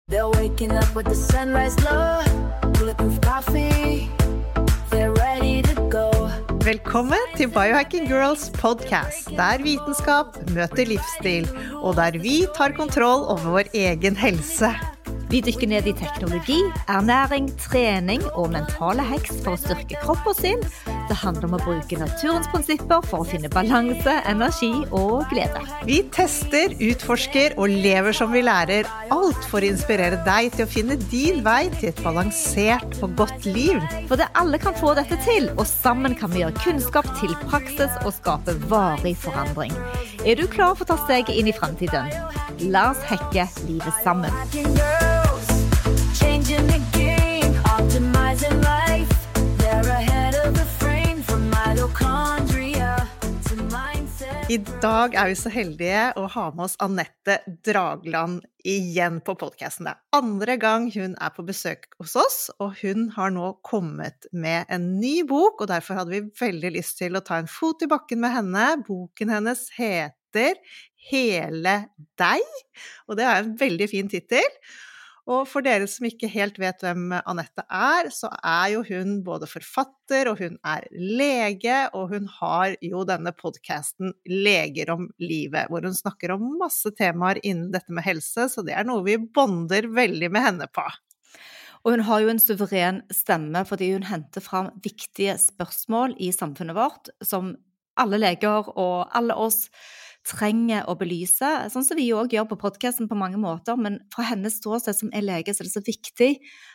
They're waking up with the sunrise glow, bulletproof coffee, they're ready to go. Velkommen til Biohacking Girls podcast, der vitenskap møter livsstil, og der vi tar kontroll over vår egen helse. Vi dykker ned i teknologi, ernæring, trening og mentale hacks for å styrke kropp og sinn. Det handler om å bruke naturens prinsipper for å finne balanse, energi og glede. Vi tester, utforsker og lever som vi lærer, alt for å inspirere deg til å finne din vei til et balansert og godt liv. For det alle kan få dette til, og sammen kan vi gjøre kunnskap til praksis og skape varig forandring. Er du klar for å ta steget inn i fremtiden? La oss hacke livet sammen. Changing the game, optimizing life. They're ahead of the frame from mitochondria to mindset. I dag vi så heldige å ha med oss Anette Dragland igjen på podcasten. Det andre gang hun på besøk hos oss, og hun har nå kommet med en ny bok, og derfor hadde vi veldig lyst til å ta en fot i bakken med henne. Boken hennes heter Hele deg, og det en veldig fin titel. Og for dere som ikke helt vet hvem Anette så jo hun både forfatter, og hun lege, og hun har jo denne podcasten Leger om livet, hvor hun snakker om masse temaer innen dette med helse, så det noe vi bonder veldig med henne på. Og hun har jo en suveren stemme, fordi hun henter fram viktige spørsmål i samfunnet vårt, som alle leger og alle oss trenger å belyse, sånn som vi også gjør på podcasten på mange måter, men fra hennes ståsted som lege, så det så viktig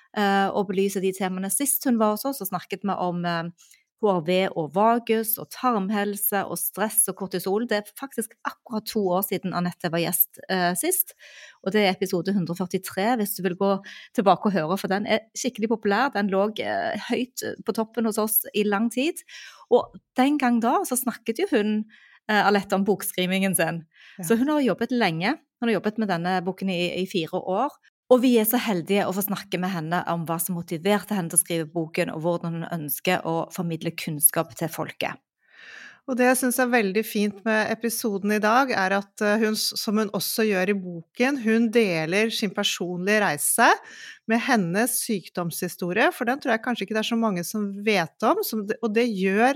å belyse de temaene. Sist hun var hos oss, så snakket vi om HRV og vagus, og tarmhelse, og stress og kortisol. Det faktisk akkurat 2 år siden Anette var gjest sist, og det episode 143, hvis du vil gå tilbake og høre, for den skikkelig populær, den lå høyt på toppen hos oss i lang tid, og den gang da så snakket jo hun Alette om bokskrivingen sin. Ja. Så hun har jobbet lenge. Hun har jobbet med denne boken i 4 år. Og vi så heldige å få snakke med henne om hva som motiverte henne til å skrive boken, og hvordan hun ønsker å formidle kunnskap til folket. Og det jeg synes veldig fint med episoden i dag, at hun, som hun også gjør i boken, hun deler sin personlige reise med hennes sykdomshistorie, for den tror jeg kanskje ikke det så mange som vet om, og det gjør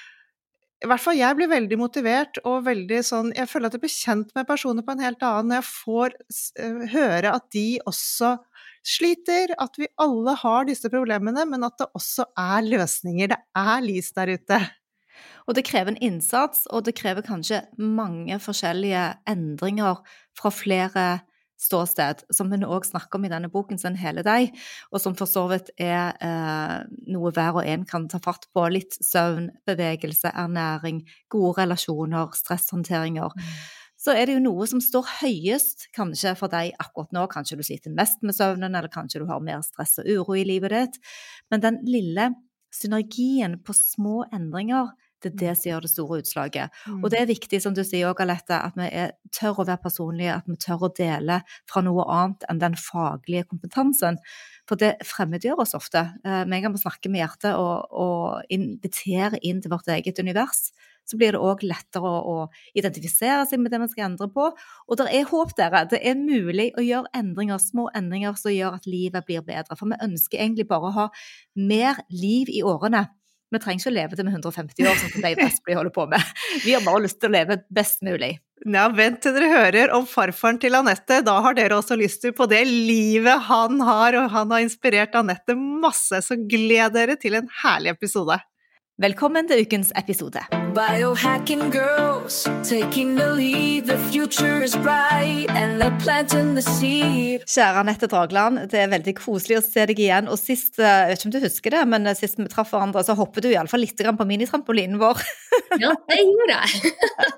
I hvert fall jeg blir veldig motivert og veldig sånn, jeg føler at jeg blir kjent med personer på en helt annen, når jeg får høre at de også sliter, at vi alle har disse problemene, men at det også løsninger, det lys der ute. Og det krever en innsats, og det krever kanskje mange forskjellige endringer fra flere ståsted, som hun også snakker om i denne boken sin Hele deg, og som for så vidt noe hver og en kan ta fatt på, litt søvn, bevegelse, ernæring, gode relasjoner, stresshåndteringer. Så det jo noe som står høyest kanskje for deg akkurat nå, kanskje du sliter mest med søvnen, eller kanskje du har mer stress og uro i livet ditt, men den lille synergien på små endringer, det som gjør det store utslaget. Og det viktig, som du sier også, Alette, at vi tør å være personlige, at vi tør å dele fra noe annet enn den faglige kompetansen. For det fremmedgjør oss ofte. Med en gang vi snakker med hjertet og inviterer inn til vårt eget univers, så blir det også lettere å identifisere seg med det man skal endre på. Og det håp dere. Det mulig å gjøre endringer, små endringer som gjør at livet blir bedre. For vi ønsker egentlig bare å ha mer liv i årene. Vi trenger ikke å leve det med 150 år, som Dave Asprey holder på med. Vi har bare lyst til å leve best mulig. Ja, vent til dere hører om farfaren til Anette. Da har dere også lyst til på det livet han har, og han har inspirert Anette masse, så gled dere til en herlig episode. Velkommen til ukens episode. Biohacking girls, taking the lead, the future is bright, and they're planting the seed. Kjære Anette Dragland, det veldig koselig å se deg igjen, og sist, jeg vet ikke om du husker det, men sist vi traff hverandre, så hoppet du i alle fall litt grann på minitrampolinen vår. Ja, det gjorde jeg.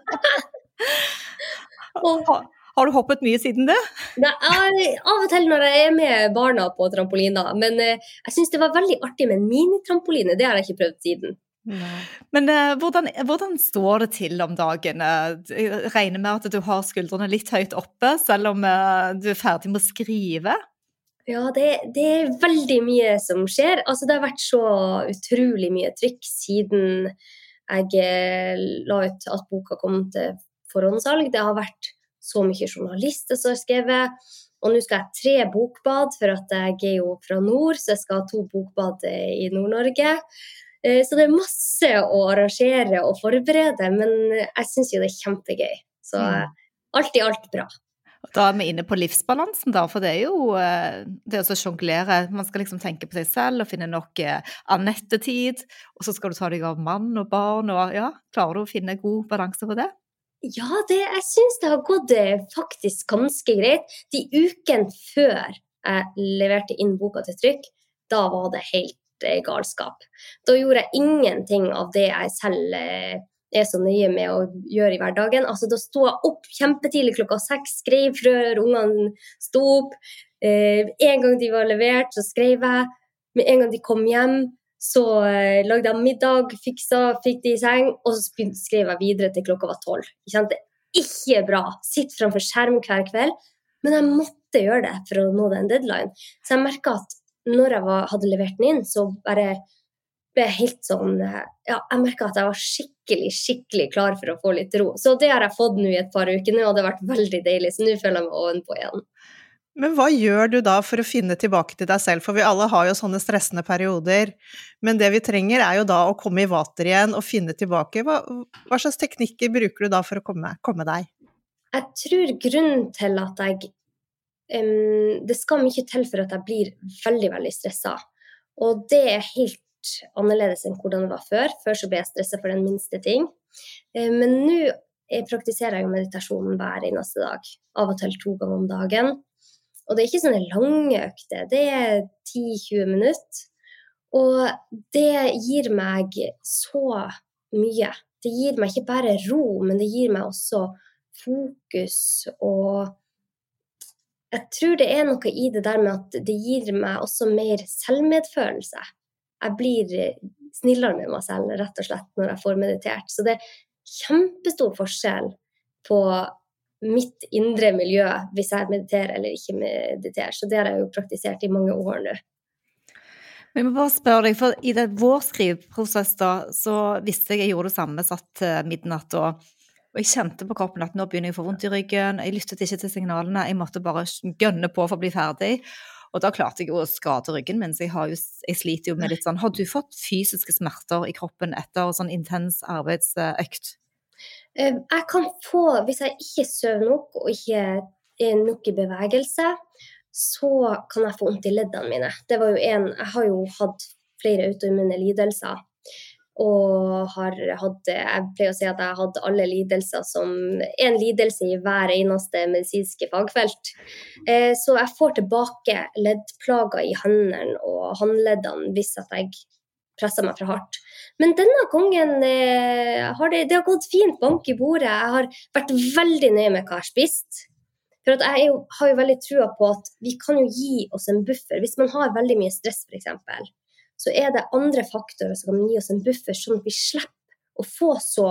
Har du hoppet mye siden det? Nei, av og til når jeg med barna på trampolina, men jeg synes det var veldig artig med en minitrampoline, det har jeg ikke prøvd siden. Nei. Men hvordan står det til om dagen? Jeg regner med at du har skuldrene litt høyt oppe, selv om du ferdig med å skrive? Ja, det veldig mye som skjer. Altså, det har vært så utrolig mye trykk siden jeg la ut at boka kom til forhåndssalg. Det har vært så mye journalister som har skrevet, og nå skal jeg 3 bokbad, for at jeg jo fra nord, så jeg skal ha 2 bokbad i Nord-Norge. Så det masse å arrangere og forberede, men jeg synes jo det kjempegøy. Så alt i alt bra. Da vi inne på livsbalansen da, for det jo det å jonglere. Man skal liksom tenke på seg selv og finne nok Anette-tid, og så skal du ta deg av mann og barn, og ja, klarer du å finne god balanse på det? Ja, jeg synes det har gått faktisk ganske greit. De ukene før jeg leverte inn boka til trykk, da var det helt galskap. Da gjorde jeg ingenting av det jeg selv så nøye med å gjøre i hverdagen. Altså, da sto jeg opp kjempetidlig 6:00, skrev før ungene sto opp. En gang de var levert, så skrev jeg. Med en gang de kom hjem, så lagde jeg middag, fikk de i seng, og så skrev jeg videre til klokka var 12. Det ikke bra. Sitt framfor skjerm hver kveld, men jeg måtte gjøre det for å nå den deadline. Så jeg merket at når jeg hadde levert den inn, så bare ble jeg helt sånn, ja, jeg merket at jeg var skikkelig klar for å få litt ro. Så det har jeg fått nå i et par uker nå, og det har vært veldig deilig, så nå føler jeg meg ovenpå igjen. Men hva gjør du da for å finne tilbake til deg selv? For vi alle har jo sånne stressende perioder, men det vi trenger jo da å komme i vater igjen og finne tilbake. Hva slags teknikker bruker du da for å komme deg? Jeg tror grunnen til at det skal mye til for at jeg blir veldig stresset, og det helt annerledes enn hvordan det var før. Før så ble jeg stresset for den minste ting. Men nå praktiserer jeg meditasjonen hver eneste dag, av og til 2 ganger om dagen. Og det ikke sånne lange økter, det 10-20 minutter. Og det gir meg så mye. Det gir meg ikke bare ro, men det gir meg også fokus, og jeg tror det noe i det der med at det gir meg også mer selvmedfølelse. Jeg blir snillere med meg selv, rett og slett, når jeg får meditert. Så det kjempestor forskjell på mitt indre miljø hvis jeg mediterer eller ikke mediterer. Så det har jeg jo praktisert i mange år nå. Men jeg må bare spørre deg, for i vår skriveprosess da, så visste jeg gjorde det samme, satt midnatt, og jeg kjente på kroppen at nå begynner jeg å få vondt i ryggen, jeg lyttet ikke til signalene, jeg måtte bare gønne på for å bli ferdig. Og da klarte jeg jo å skade ryggen min, så jeg sliter jo med litt sånn, har du fått fysiske smerter i kroppen etter sånn intens arbeidsøkt? Jeg kan få, hvis jeg ikke sover nok og ikke nok i bevegelse, så kan jeg få vondt i leddene mine. Det var jo jeg har jo hatt flere autoimmune lidelser, og jeg pleier å si at jeg hadde alle lidelser som en lidelse i hver eneste medisinske fagfelt. Så jeg får tilbake leddplager i hendene og håndleddene hvis at jeg presser meg for hardt. Men denne gangen det har gått fint bank i bordet. Jeg har vært veldig nøye med hva jeg har spist. For at jeg har jo veldig trua på at vi kan jo gi oss en buffer. Hvis man har veldig mye stress for eksempel, så det andre faktorer som kan gi oss en buffer, sånn at vi slipper å få så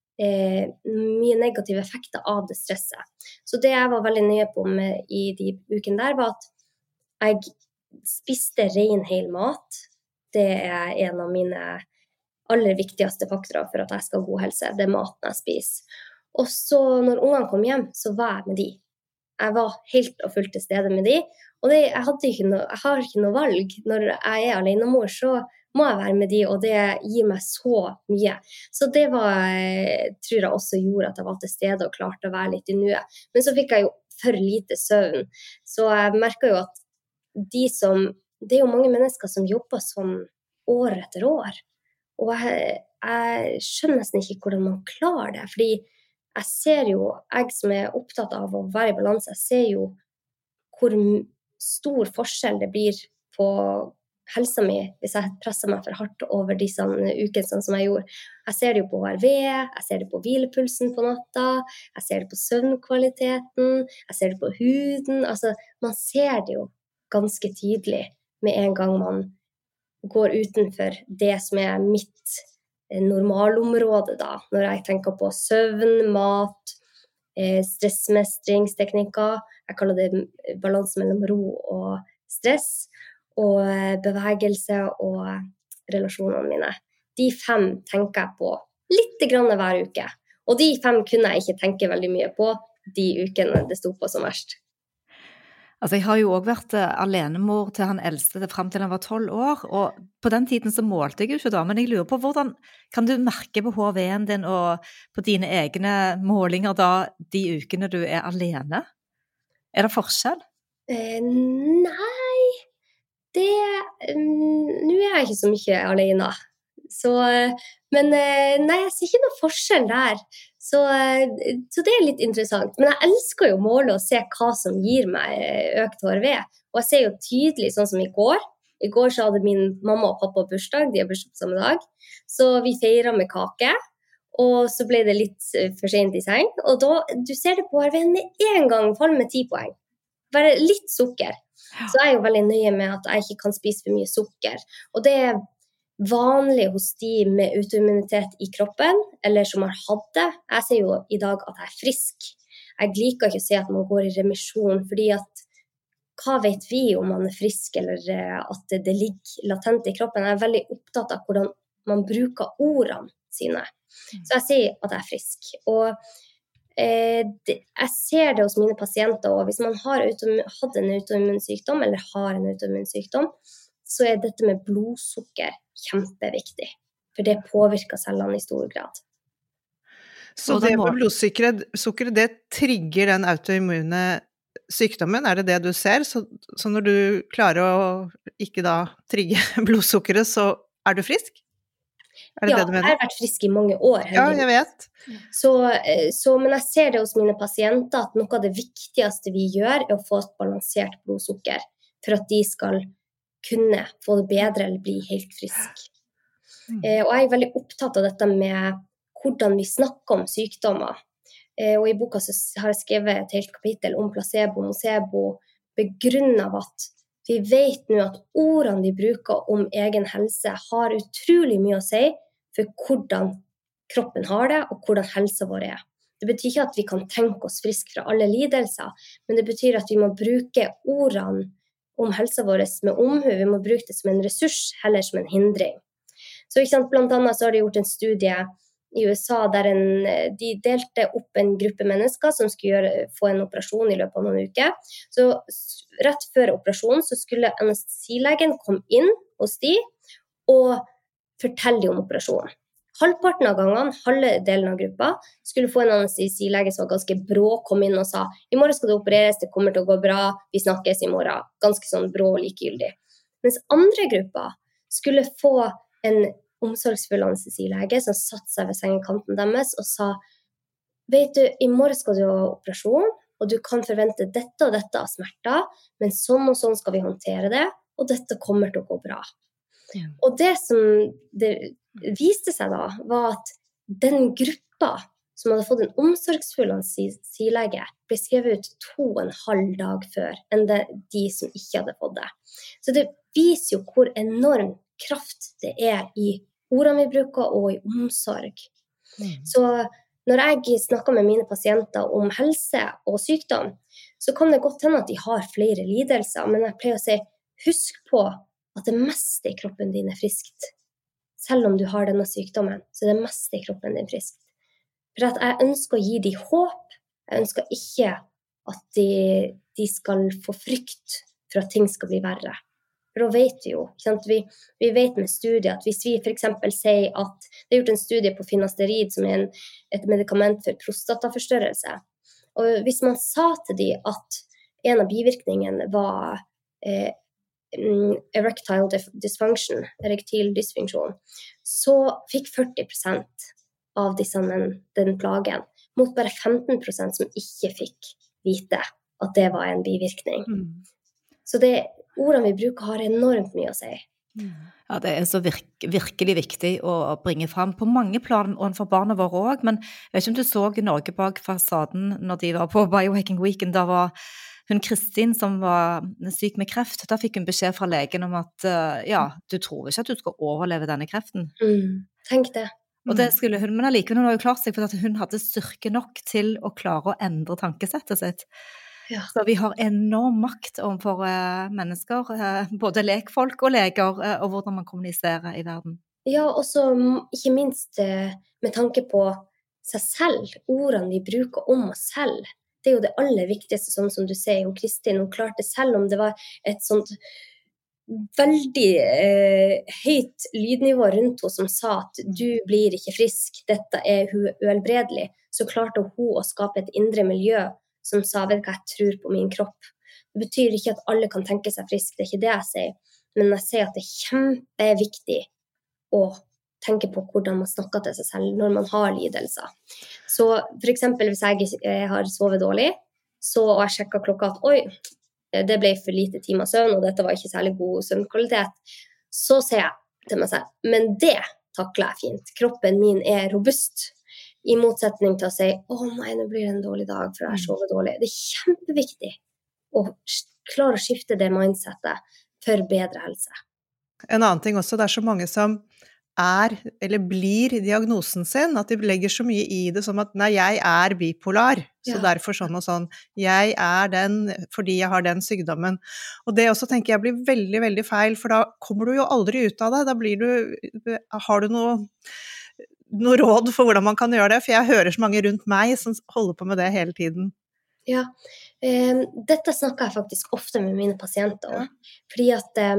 mye negative effekter av det stresset. Så det jeg var veldig nøye på med i de ukene der, var at jeg spiste ren hel mat. Det en av mine aller viktigste faktorer for at jeg skal ha god helse. Det maten jeg spiser. Og så når ungene kom hjem, så var jeg med de. Jeg var helt og fullt til stede med de. Og jeg har ikke noe valg. Når jeg alenemor, så må jeg være med de, og det gir meg så mye. Så det tror jeg også gjorde at jeg var til stede og klarte å være litt i nuet. Men så fikk jeg jo for lite søvn. Så jeg merket jo at det jo mange mennesker som jobber sånn år etter år. Og jeg skjønner nesten ikke hvordan man klarer det, fordi jeg ser jo, jeg som opptatt av å være i balanse, jeg ser jo hvor stor forskjell det blir på helsa mi hvis jeg presser meg for hardt over disse ukene sånn som jeg gjorde. Jeg ser det jo på HRV, jeg ser det på hvilepulsen på natta, jeg ser det på søvnkvaliteten, jeg ser det på huden. Altså, man ser det jo ganske tydelig med en gang man går utenfor det som mitt normalområde da, når jeg tenker på søvn, mat, stressmestringsteknikker. Jeg kaller det balanse mellom ro og stress, og bevegelse og relasjonene mine. De 5 tenker jeg på litt grann hver uke. Og de 5 kunne jeg ikke tenke veldig mye på de ukene det sto på som verst. Altså, jeg har jo også vært alenemor til han eldste frem til han var 12 år, og på den tiden så målte jeg jo ikke da, men jeg lurer på hvordan kan du merke på HV-en din og på dine egne målinger da, de ukene du alene? Det forskjell? Nei, nå jeg ikke så mye alene. Så, men nei, jeg ser ikke noe forskjell der. Så det litt interessant. Men jeg elsker jo å måle og se hva som gir meg økt HRV. Og jeg ser jo tydelig, sånn som i går. I går så hadde min mamma og pappa bursdag, de har bursdag på samme dag. Så vi feiret med kake, og så ble det litt for sent i seng. Og da, du ser det på HRV-en med en gang, faller med 10 poeng. Bare litt sukker. Så jeg jo veldig nøye med at jeg ikke kan spise for mye sukker. Og det vanlig hos de med autoimmunitet i kroppen, eller som har hatt det. Jeg ser jo i dag at jeg frisk. Jeg liker ikke å si at man går i remisjon, fordi at hva vet vi om man frisk, eller at det ligger latent i kroppen? Jeg veldig opptatt av hvordan man bruker ordene sine. Så jeg sier at jeg frisk. Og jeg ser det hos mine pasienter, og hvis man har hatt en autoimmun sykdom, eller har en autoimmun sykdom, så dette med blodsukker kjempeviktig, for det påvirker cellene i stor grad. Så det med blodsukkeret, det trigger den autoimmune sykdommen, det det du ser? Så når du klarer å ikke da trigge blodsukkeret, så du frisk? Det ja, det du mener? Jeg har vært frisk i mange år. Ja, jeg vet. Men jeg ser det hos mine pasienter at noe av det viktigste vi gjør å få et balansert blodsukker, for at de skal kunne få det bedre eller bli helt frisk. Og jeg veldig opptatt av dette med hvordan vi snakker om sykdommer. Og i boka så har jeg skrevet et helt kapittel om placebo og nocebo, begrunnet av at vi vet nå at ordene vi bruker om egen helse har utrolig mye å si for hvordan kroppen har det og hvordan helsa vår Det betyr ikke at vi kan tenke oss frisk fra alle lidelser, men det betyr at vi må bruke ordene om helsa vår med omhu. Vi må bruke det som en ressurs, heller som en hindring. Så blant annet så har de gjort en studie i USA der de delte opp en gruppe mennesker som skulle få en operasjon i løpet av noen uker. Så rett før operasjonen så skulle anestesilegen komme inn hos de og fortelle dem om operasjonen. Halvparten av gangene, halve delen av gruppa, skulle få en anestesilege som var ganske brå, kom inn og sa i morgen skal det opereres, det kommer til å gå bra, vi snakkes i morgen. Ganske sånn brå og likegyldig. Mens andre gruppa skulle få en omsorgsfull anestesilege som satt seg ved sengekanten deres og sa vet du, i morgen skal du ha operasjon, og du kan forvente dette og dette av smerter, men sånn og sånn skal vi håndtere det, og dette kommer til å gå bra. Ja. Og det som det viste seg da, var at den gruppa som hadde fått en omsorgsfull anestesilege, ble skrevet ut 2,5 dag før enn de som ikke hadde fått det. Så det viser jo hvor enorm kraft det i ordene vi bruker og i omsorg. Så når jeg snakker med mine pasienter om helse og sykdom, så kan det godt hende at de har flere lidelser, men jeg pleier å si, husk på at det meste i kroppen din friskt. Selv om du har denne sykdommen, så det meste i kroppen din friskt. For at jeg ønsker å gi dem håp, jeg ønsker ikke at de skal få frykt for at ting skal bli verre. For da vet vi jo, vi vet med studier at hvis vi for eksempel sier at det gjort en studie på finasterid som et medikament for prostataforstørrelse, og hvis man sa til dem at en av bivirkningene var erectile dysfunction, erektil dysfunksjon, så fikk 40% av disse den plagen, mot bare 15% som ikke fikk vite at det var en bivirkning. Så ordene vi bruker har enormt mye å si. Ja, det så virkelig viktig å bringe frem på mange plan, og for barna våre også, men jeg vet ikke om du så Norge bak fasaden når de var på Biohacking Weekend, da var hun Kristin som var syk med kreft, da fikk hun beskjed fra legen om at du tror ikke at du skal overleve denne kreften. Tenk det. Og det skulle hun, men allikevel hun har jo klart seg for at hun hadde styrke nok til å klare å endre tankesettet sitt. Ja. Så vi har enorm makt overfor mennesker, både lekfolk og leger, og hvordan man kommuniserer i verden. Ja, og så ikke minst med tanke på seg selv, ordene vi bruker om oss selv. det jo det aller viktigste, sånn som du sier, og Kristin, hun klarte selv om det var et sånt veldig høyt lydnivå rundt henne som sa at du blir ikke frisk, dette uhelbredelig, så klarte hun å skape et indre miljø som sa, vet du hva, jeg tror på min kropp. Det betyr ikke at alle kan tenke seg frisk, det ikke det jeg sier, men jeg sier at det kjempeviktig å tenke på hvordan man snakker til seg selv når man har lidelser. Så for eksempel hvis jeg har sovet dårlig, og jeg sjekker klokka at oi, det ble for lite timer søvn, og dette var ikke særlig god søvnkvalitet, så sier jeg til meg selv, men det takler jeg fint. Kroppen min robust, i motsetning til å si, nei, nå blir det en dårlig dag, for jeg sover dårlig. Det kjempeviktig å klare å skifte det mindsetet for bedre helse. En annen ting også, det så mange som eller blir diagnosen sin, at de legger så mye i det som at, nei, jeg bipolar, så derfor sånn og sånn. Jeg den fordi jeg har den sykdommen. Og det også tenker jeg blir veldig, veldig feil, for da kommer du jo aldri ut av det. Da har du noe råd for hvordan man kan gjøre det? For jeg hører så mange rundt meg som holder på med det hele tiden. Ja, dette snakker jeg faktisk ofte med mine pasienter om, fordi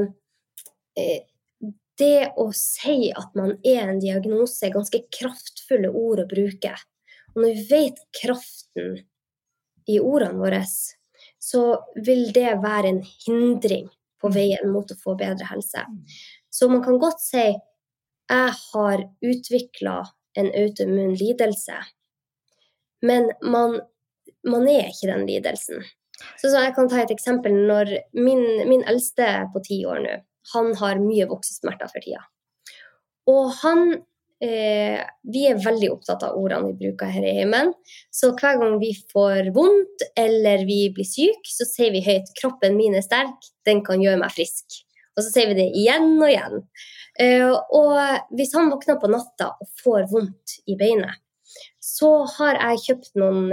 at det å si at man en diagnose ganske kraftfulle ord å bruke. Og når vi vet kraften i ordene våre, så vil det være en hindring på veien mot å få bedre helse. Så man kan godt si, jeg har utviklet en autoimmun lidelse, men man ikke den lidelsen. Så jeg kan ta et eksempel når min eldste på 10 år nå, han har mye voksesmerter for tida. Og vi veldig opptatt av ordene vi bruker her i heimen, så hver gang vi får vondt eller vi blir syk, så sier vi høyt, kroppen min sterk, den kan gjøre meg frisk. Og så sier vi det igjen og igjen. Og hvis han våkner på natta og får vondt i beinet, så har jeg kjøpt noen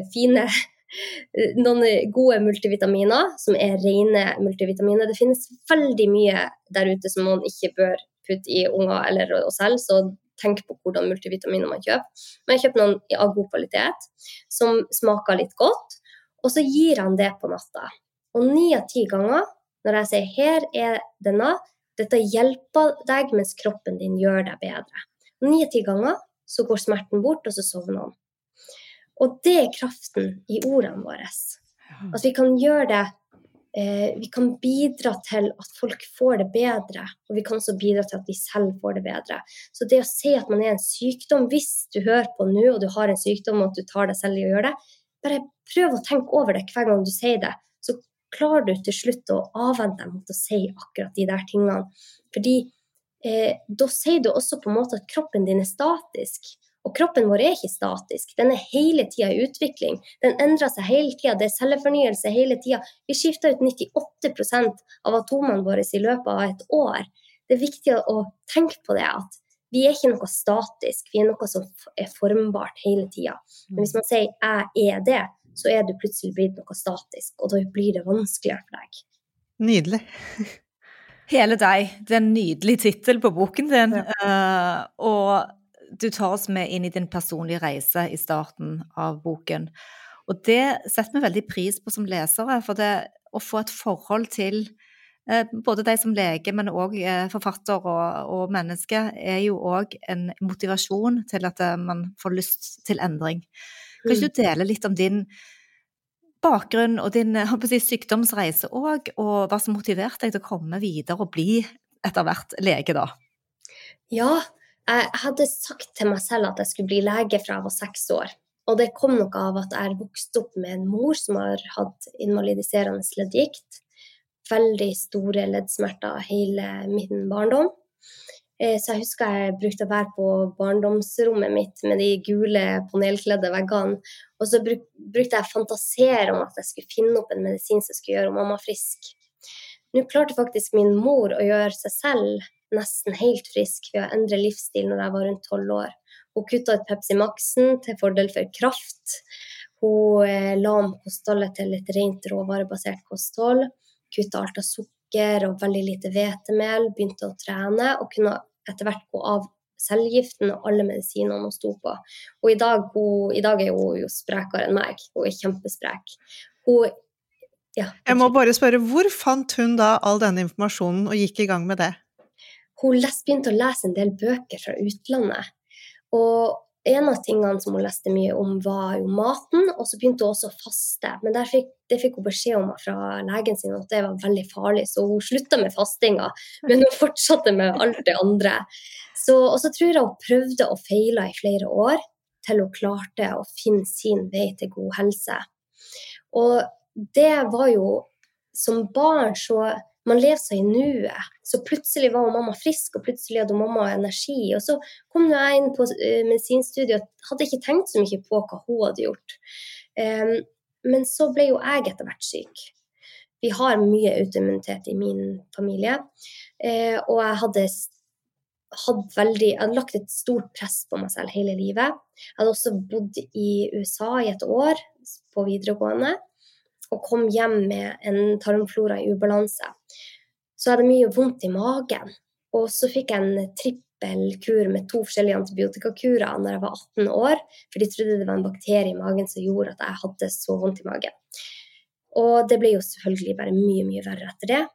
noen gode multivitaminer som rene multivitaminer. Det finnes veldig mye der ute som man ikke bør putte i unger eller oss selv, så tenk på hvordan multivitaminer man kjøper. Men jeg kjøper noen av god kvalitet som smaker litt godt, og så gir han det på natta. Og 9 av 10 ganger når jeg sier her denne, dette hjelper deg mens kroppen din gjør deg bedre. 9 av 10 ganger så går smerten bort, og så sovner han. Og det kraften i ordene våre. At vi kan gjøre det, vi kan bidra til at folk får det bedre, og vi kan også bidra til at vi selv får det bedre. Så det å si at man en sykdom, hvis du hører på nå, og du har en sykdom, og at du tar deg selv i å gjøre det, bare prøv å tenke over det hver gang du sier det, så klarer du til slutt å avvente deg mot å si akkurat de der tingene. Fordi da sier du også på en måte at kroppen din statisk, og kroppen vår ikke statisk, den hele tiden i utvikling, den endrer seg hele tiden, det cellefornyelse hele tiden. Vi skifter ut 98% av atomene våre i løpet av et år. Det viktig å tenke på det, at vi ikke noe statisk, vi noe som formbart hele tiden. Men hvis man sier jeg det, så du plutselig blitt noe statisk, og da blir det vanskeligere for deg. Nydelig. Hele deg, det en nydelig titel på boken din, og du tar oss med inn i din personlige reise i starten av boken. Og det setter vi veldig pris på som lesere, for det å få et forhold til både de som lege, men også forfatter og menneske, jo også en motivasjon til at man får lyst til endring. Kan ikke du dele litt om din bakgrunn og din sykdomsreise også, og hva som motiverte deg til å komme videre og bli etter hvert lege da? Ja, jeg hadde sagt til meg selv at jeg skulle bli lege fra jeg var 6 år. Og det kom nok av at jeg vokste opp med en mor som har hatt invalidiserende leddgikt. Veldig store leddsmerter hele min barndom. Så jeg husker jeg brukte å være på barndomsrommet mitt med de gule panelkledde veggene. Og så brukte jeg å fantasere om at jeg skulle finne opp en medisin som skulle gjøre mamma frisk. Nå klarte faktisk min mor å gjøre seg selv nesten helt frisk ved å endre livsstil når jeg var rundt 12 år. Hun kuttet ut Pepsi Maxen til fordel for kraft. Hun la om kostholdet til et rent råvarebasert kosthold, kuttet alt av sukker og veldig lite hvetemel, begynte å trene og kunne etter hvert gå av cellegiften og alle medisinene hun sto på. Og i dag er hun jo sprekere enn meg. Hun er kjempesprek. Jeg må bare spørre, hvor fant hun da all denne informasjonen og gikk i gang med det? Hun begynte å lese en del bøker fra utlandet. Og en av tingene som hun leste mye om var jo maten, og så begynte hun også å faste. Men det fikk hun beskjed om fra legen sin at det var veldig farlig, så hun sluttet med fastinga, men hun fortsatte med alt det andre. Og så tror jeg hun prøvde og feilet i flere år, til hun klarte å finne sin vei til god helse. Og det var jo, som barn så man lever seg i nuet, så plutselig var mamma frisk, og plutselig hadde mamma energi, og så kom jeg inn på medisinstudiet, og hadde ikke tenkt så mye på hva hun hadde gjort. Men så ble jo jeg etter hvert syk. Vi har mye autoimmunitet i min familie, og jeg hadde lagt et stort press på meg selv hele livet. Jeg hadde også bodd i USA i et år på videregående, og kom hjem med en tarmflora i ubalanse. Så jeg hadde mye vondt i magen, og så fikk jeg en trippelkur med 2 forskjellige antibiotikakurer når jeg var 18 år, for de trodde det var en bakterie i magen som gjorde at jeg hadde så vondt i magen. Og det ble jo selvfølgelig bare mye, mye verre etter det.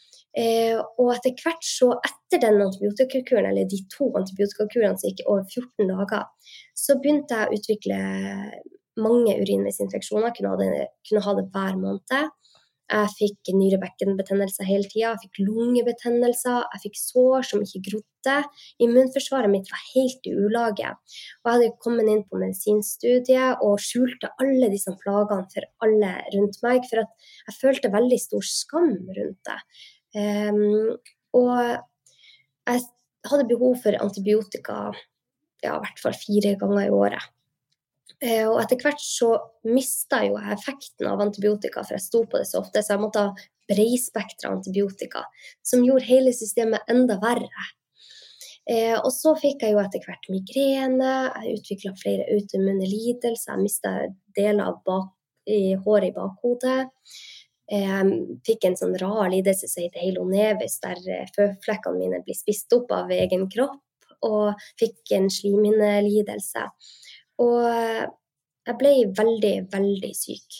Og etter hvert så, etter den antibiotikakuren, eller de 2 antibiotikakurene som gikk over 14 dager, så begynte jeg å utvikle mange urinveisinfeksjoner, kunne ha det hver måned. Jeg fikk nyrebekkenbetennelser hele tiden, jeg fikk lungebetennelser, jeg fikk sår som ikke grodde. Immunforsvaret mitt var helt i ulage. Og jeg hadde kommet inn på medisinstudiet og skjulte alle disse plagene for alle rundt meg, for at jeg følte veldig stor skam rundt det. Og jeg hadde behov for antibiotika, i hvert fall 4 ganger i året. Og etter hvert så mistet jo jeg effekten av antibiotika, for jeg sto på det så ofte, så jeg måtte ha breispektra antibiotika, som gjorde hele systemet enda verre. Og så fikk jeg jo etter hvert migrene, jeg utviklet flere autoimmune lidelser, jeg mistet deler av håret i bakhodet, jeg fikk en sånn rar lidelse som heter halonevis, der føflekkene mine blir spist opp av egen kropp, og fikk en slimhinnelidelse. Og jeg ble veldig, veldig syk.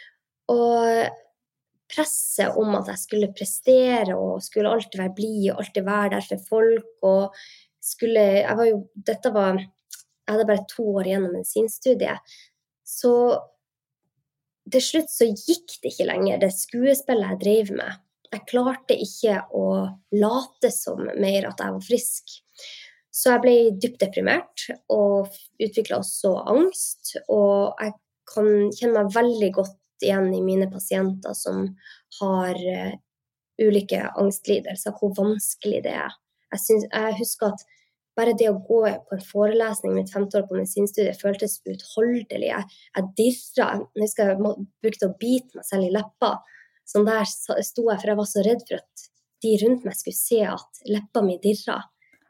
Og presset om at jeg skulle prestere, og skulle alltid være blid, og alltid være der for folk, og jeg hadde bare 2 år igjen av medisinstudiet. Så til slutt så gikk det ikke lenger, det skuespillet jeg drev med. Jeg klarte ikke å late som mer at jeg var frisk. Så jeg ble dypt deprimert og utviklet også angst, og jeg kan kjenne meg veldig godt igjen i mine pasienter som har ulike angstlidelser, hvor vanskelig det er. Jeg husker at bare det å gå på en forelesning mitt 5. år på medisinstudiet føltes utholdelig. Jeg dirret, jeg husker jeg brukte å bite meg selv i leppa. Sånn der sto jeg, for jeg var så redd for at de rundt meg skulle se at leppa mi dirret.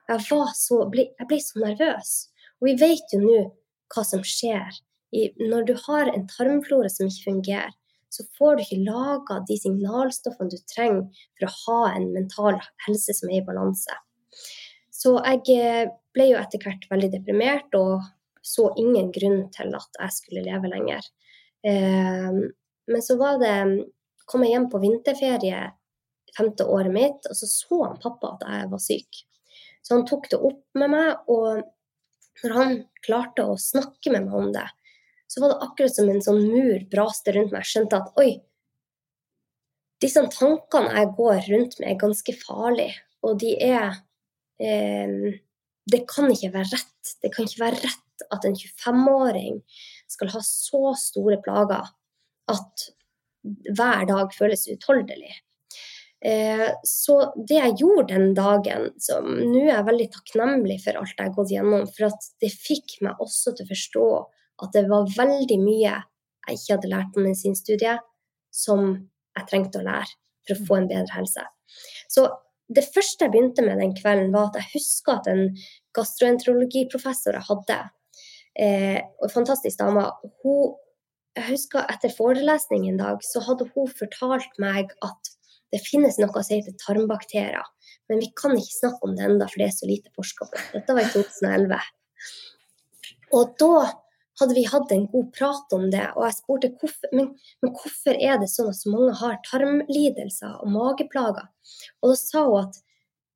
Jeg ble så nervøs. Og vi vet jo nå hva som skjer. Når du har en tarmflora som ikke fungerer, så får du ikke laget de signalstoffene du trenger for å ha en mental helse som er i balanse. Så jeg ble jo etter hvert veldig deprimert, og så ingen grunn til at jeg skulle leve lenger. Men så kom jeg hjem på vinterferie 5. året mitt, og så han pappa at jeg var syk. Så han tok det opp med meg, og når han klarte å snakke med meg om det, så var det akkurat som en sånn mur braste rundt meg. Jeg skjønte at, disse tankene jeg går rundt med er ganske farlige, og det kan ikke være rett. Det kan ikke være rett at en 25-åring skal ha så store plager at hver dag føles utholdelig. Så det jeg gjorde den dagen, så nå er jeg veldig takknemlig for alt jeg har gått gjennom, for at det fikk meg også til å forstå at det var veldig mye jeg ikke hadde lært på medisinstudiet, som jeg trengte å lære for å få en bedre helse. Så det første jeg begynte med den kvelden var at jeg husker at en gastroenterologiprofessor jeg hadde, og en fantastisk dame, jeg husker etter forelesning en dag, så hadde hun fortalt meg at det finnes noe som heter tarmbakterier, men vi kan ikke snakke om det enda, for det så lite forsket på. Dette var i 2011. Og da hadde vi hatt en god prat om det, og jeg spurte men hvorfor det sånn at så mange har tarmlidelser og mageplager? Og da sa hun at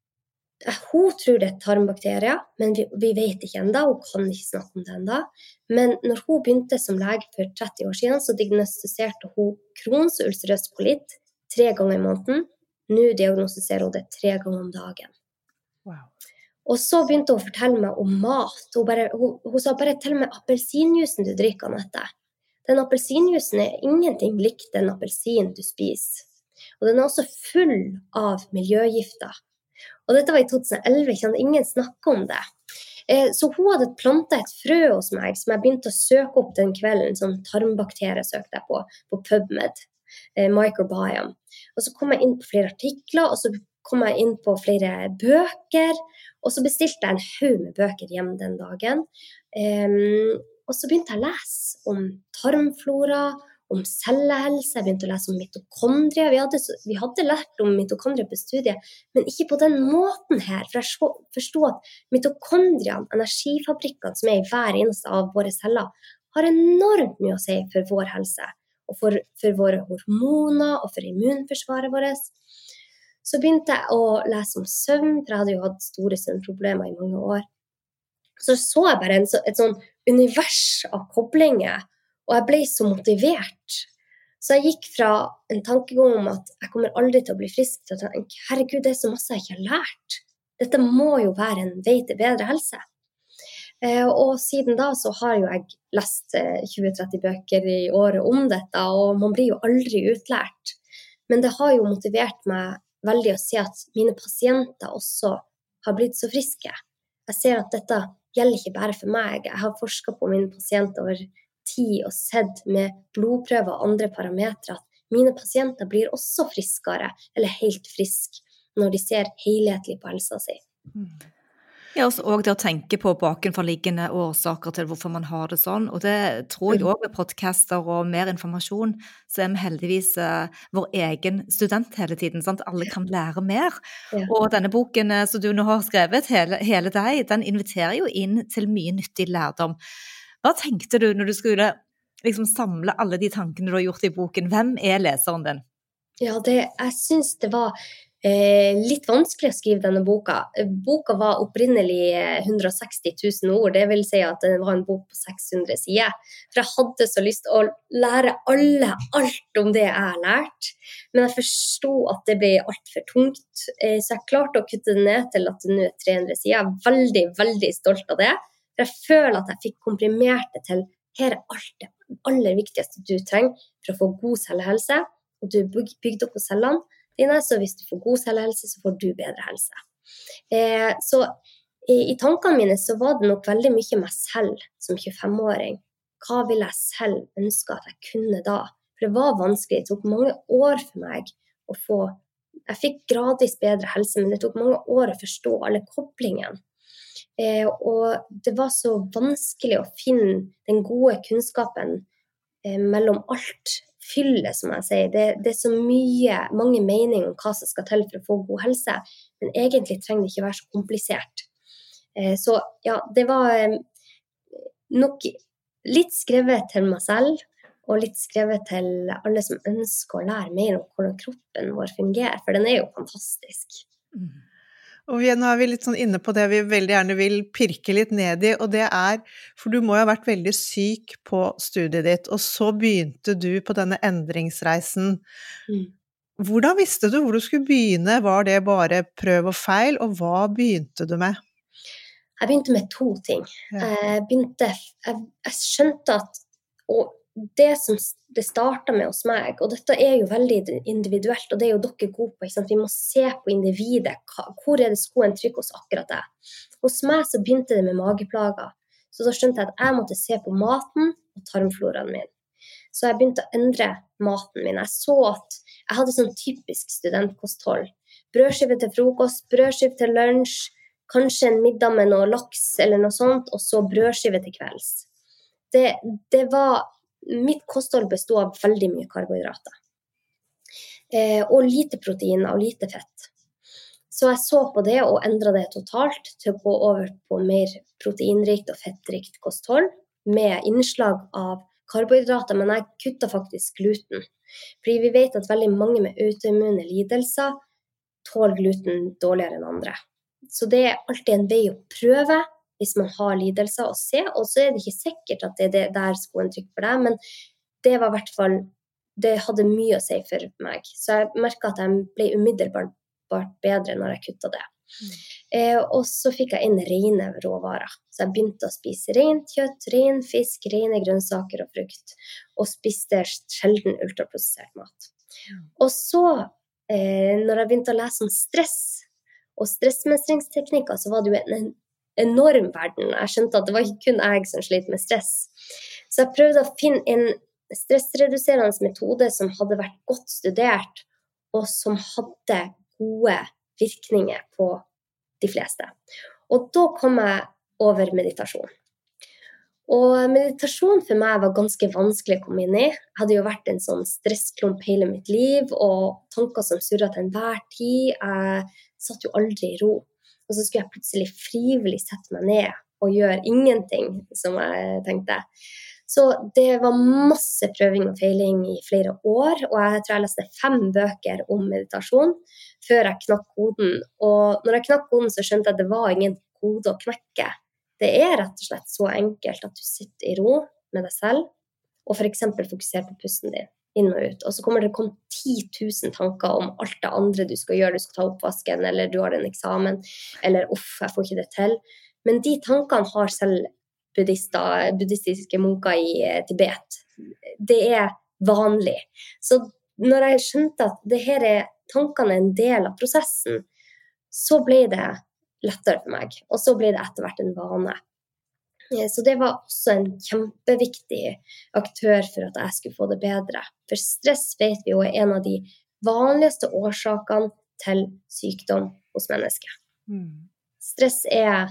hun tror det tarmbakterier, men vi vet ikke enda, hun kan ikke snakke om det enda. Men når hun begynte som lege for 30 år siden, så diagnostiserte hun Crohns og ulcerøs kolitt 3 ganger i måneden. Nå diagnostiserer hun det 3 ganger om dagen. Wow. Og så begynte hun å fortelle meg om mat. Hun sa bare, tell meg appelsinjusen du drikker, Anette. Den appelsinjusen ingenting likt den appelsin du spiser. Og den også full av miljøgifter. Og dette var i 2011, ingen snakket om det. Så hun hadde plantet et frø hos meg, som jeg begynte å søke opp den kvelden, sånn tarmbakterier søkte jeg på PubMed, microbiome. Og så kom jeg inn på flere artikler, og så kom jeg inn på flere bøker, og så bestilte jeg en haug med bøker hjem den dagen. Og så begynte jeg å lese om tarmflora, om cellehelse, jeg begynte å lese om mitokondrier. Vi hadde lært om mitokondrier på studiet, men ikke på den måten her, for jeg forstod at mitokondriene, energifabrikkene som i hver eneste av våre celler, har enormt mye å si for vår helse, og for våre hormoner, og for immunforsvaret vårt. Så begynte jeg å lese om søvn, for jeg hadde jo hatt store søvnproblemer i mange år. Så jeg bare et sånn univers av koblinger, og jeg ble så motivert. Så jeg gikk fra en tankegang om at jeg kommer aldri til å bli frisk, til å tenke, herregud, det så masse jeg ikke har lært. Dette må jo være en vei til bedre helse. Og siden da så har jo jeg lest 20-30 bøker i året om dette, og man blir jo aldri utlært. Men det har jo motivert meg veldig å se at mine pasienter også har blitt så friske. Jeg ser at dette gjelder ikke bare for meg. Jeg har forsket på mine pasienter over tid og sett med blodprøver og andre parametre at mine pasienter blir også friskere eller helt friske når de ser helhetlig på helsa si. Ja, og det å tenke på bakenforliggende årsaker til hvorfor man har det sånn, og det tror jeg også med podcaster og mer informasjon, så vi heldigvis vår egen student hele tiden, sant? Alle kan lære mer. Ja. Og denne boken som du nå har skrevet, hele deg, den inviterer jo inn til mye nyttig lærdom. Hva tenkte du når du skulle liksom samle alle de tankene du har gjort i boken? Hvem leseren din? Ja, jeg synes det var litt vanskelig å skrive denne boka. Boka var opprinnelig 160 000 ord, det vil si at det var en bok på 600 sider. For jeg hadde så lyst å lære alt om det jeg har lært, men jeg forstod at det ble alt for tungt, så jeg klarte å kutte det ned til at det nå 300 sider. Jeg er veldig, veldig stolt av det. For jeg føler at jeg fikk komprimert det til her alt det aller viktigste du trenger for å få god cellehelse, og du bygd opp på cellene dine, så hvis du får god cellehelse, så får du bedre helse. Så i tankene mine så var det nok veldig mye meg selv som 25-åring. Hva vil jeg selv ønske at jeg kunne da? For det var vanskelig, det tok mange år for meg å få, jeg fikk gradvis bedre helse, men det tok mange år å forstå alle koblingene. Og det var så vanskelig å finne den gode kunnskapen mellom alt fyllet, som jeg sier. Det så mange meninger om hva som skal til for å få god helse, men egentlig trenger det ikke være så komplisert. Så ja, det var nok litt skrevet til meg selv, og litt skrevet til alle som ønsker å lære mer om hvordan kroppen vår fungerer, for den jo fantastisk. Og nå vi litt sånn inne på det vi veldig gjerne vil pirke litt ned i, og det for du må jo ha vært veldig syk på studiet ditt, og så begynte du på denne endringsreisen. Hvordan visste du hvor du skulle begynne? Var det bare prøv og feil, og hva begynte du med? Jeg begynte med 2 ting. Jeg skjønte at det som det startet med hos meg, og dette jo veldig individuelt, og det jo dere gode på, ikke sant? Vi må se på individet, hvor det skoen trykker hos akkurat det. Hos meg så begynte det med mageplager, så da skjønte jeg at jeg måtte se på maten og tarmfloraen min. Så jeg begynte å endre maten min. Jeg så at jeg hadde sånn typisk studentkosthold. Brødskive til frokost, brødskive til lunsj, kanskje en middag med noe laks eller noe sånt, og så brødskive til kvelds. Det var mitt kosthold bestod av veldig mye karbohydrater. og lite proteiner og lite fett. Så jeg så på det og endret det totalt til å gå over på mer proteinrikt og fettrikt kosthold, med innslag av karbohydrater, men jeg kuttet faktisk gluten. Fordi vi vet at veldig mange med autoimmune lidelser tåler gluten dårligere enn andre. Så det alltid en vei å prøve hvis man har lidelser å se, og så det ikke sikkert at det der skoen trykker for deg, men det var I hvert fall, det hadde mye å si for meg. Så jeg merket at jeg ble umiddelbart bedre når jeg kuttet det. Og så fikk jeg inn rene råvarer. Så jeg begynte å spise rent kjøtt, ren fisk, rene grønnsaker og frukt, og spiste sjelden ultraprosessert mat. Og så, når jeg begynte å lese om stress og stressmestringsteknikker, så var det jo en enorm verden. Jeg skjønte at det var ikke kun jeg som slet med stress. Så jeg prøvde å finne en stressreduserende metode som hadde vært godt studert, og som hadde gode virkninger på de fleste. Og da kom jeg over meditasjon. Og meditasjon for meg var ganske vanskelig å komme inn I. Jeg hadde jo vært en sånn stressklump hele mitt liv, og tanker som surret til enhver tid. Jeg satt jo aldri I ro. Og så skulle jeg plutselig frivillig sette meg ned og gjøre ingenting, som jeg tenkte. Så det var masse prøving og feiling I flere år, og jeg tror jeg leste 5 bøker om meditasjon før jeg knakk koden. Og når jeg knakk koden, så skjønte jeg at det var ingen kode å knekke. Det rett og slett så enkelt at du sitter I ro med deg selv, og for eksempel fokuserer på pusten din, inn og ut. Og så kommer det å komme 10 000 tanker om alt det andre du skal gjøre. Du skal ta oppvasken, eller du har en eksamen, eller jeg får ikke det til. Men de tankene har selv buddhistiske munker I Tibet. Det vanlig. Så når jeg skjønte at det her tankene en del av prosessen, så ble det lettere for meg. Og så ble det etter hvert en vane. Så det var også en kjempeviktig aktør for at jeg skulle få det bedre. For stress vet vi jo en av de vanligste årsakene til sykdom hos mennesker. Stress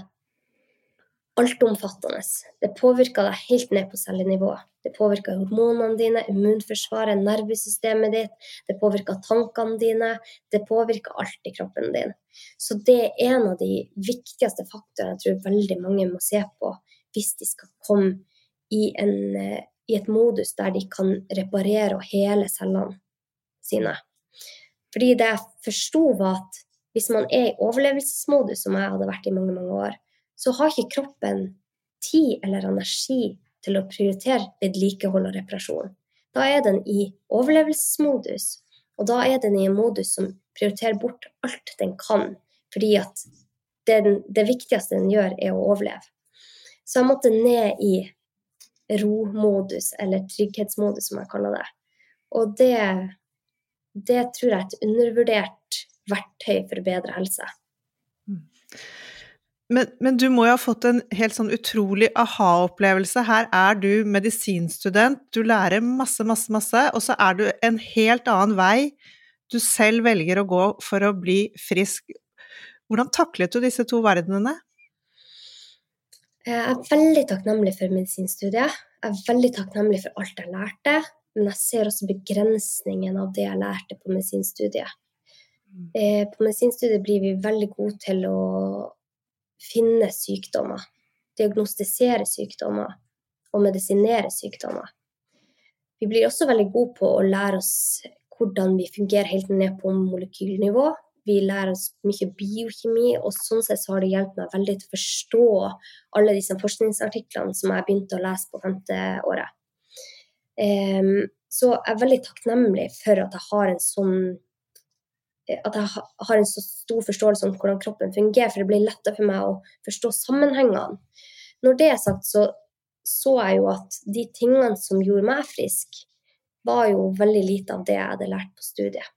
altomfattende. Det påvirker deg helt ned på cellenivå. Det påvirker hormonene dine, immunforsvaret, nervesystemet ditt. Det påvirker tankene dine. Det påvirker alt I kroppen din. Så det en av de viktigste faktorene jeg tror veldig mange må se på hvis de skal komme I et modus der de kan reparere og hele cellene sine. Fordi det jeg forstod var at hvis man I overlevelsesmodus, som jeg hadde vært I mange, mange år, så har ikke kroppen tid eller energi til å prioritere vedlikehold og reparasjon. Da den I overlevelsesmodus, og da den I en modus som prioriterer bort alt den kan, fordi at det viktigste den gjør å overleve. Så jeg måtte ned I romodus, eller trygghetsmodus, som jeg kaller det. Og det tror jeg et undervurdert verktøy for bedre helse. Men du må jo ha fått en helt sånn utrolig aha-opplevelse. Her du medisinstudent, du lærer masse, og så du en helt annen vei du selv velger å gå for å bli frisk. Hvordan taklet du disse 2 verdenene? Jeg veldig takknemlig for medisinstudiet. Jeg veldig takknemlig for alt jeg lærte, men jeg ser også begrensningen av det jeg lærte på medisinstudiet. På medisinstudiet blir vi veldig gode til å finne sykdommer, diagnostisere sykdommer og medisinere sykdommer. Vi blir også veldig gode på å lære oss hvordan vi fungerer helt ned på molekylnivå. Vi lærer oss mye biokjemi, og sånn sett så har det hjulpet meg veldig til å forstå alle disse forskningsartiklene som jeg begynte å lese på 5. året. Så jeg veldig takknemlig for at jeg har en så stor forståelse om hvordan kroppen fungerer, for det blir lettere for meg å forstå sammenhengene. Når det sagt, så jeg jo at de tingene som gjorde meg frisk, var jo veldig lite av det jeg hadde lært på studiet.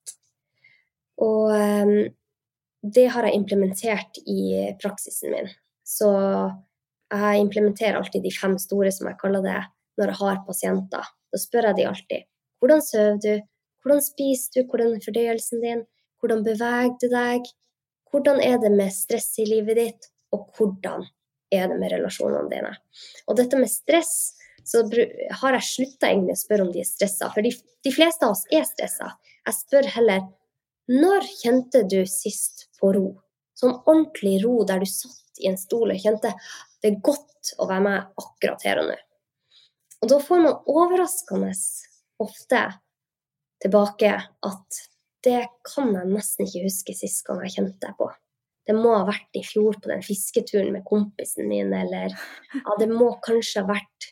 Og det har jeg implementert I praksisen min. Så jeg implementerer alltid de 5 store, som jeg kaller det, når jeg har pasienter. Da spør jeg de alltid, hvordan sover du? Hvordan spiser du? Hvordan fordøyelsen din? Hvordan beveger du deg? Hvordan det med stress I livet ditt? Og hvordan det med relasjonene dine? Og dette med stress, så har jeg sluttet egentlig å spørre om de stresset. For de fleste av oss stresset. Jeg spør heller, når kjente du sist på ro? Sånn ordentlig ro der du satt i en stol og kjente, det er godt å være med akkurat her og nå. Og da får man overraskende ofte tilbake at det kan jeg nesten ikke huske sist gang jeg kjente det på. Det må ha vært i fjor på den fisketuren med kompisen min, eller det må kanskje ha vært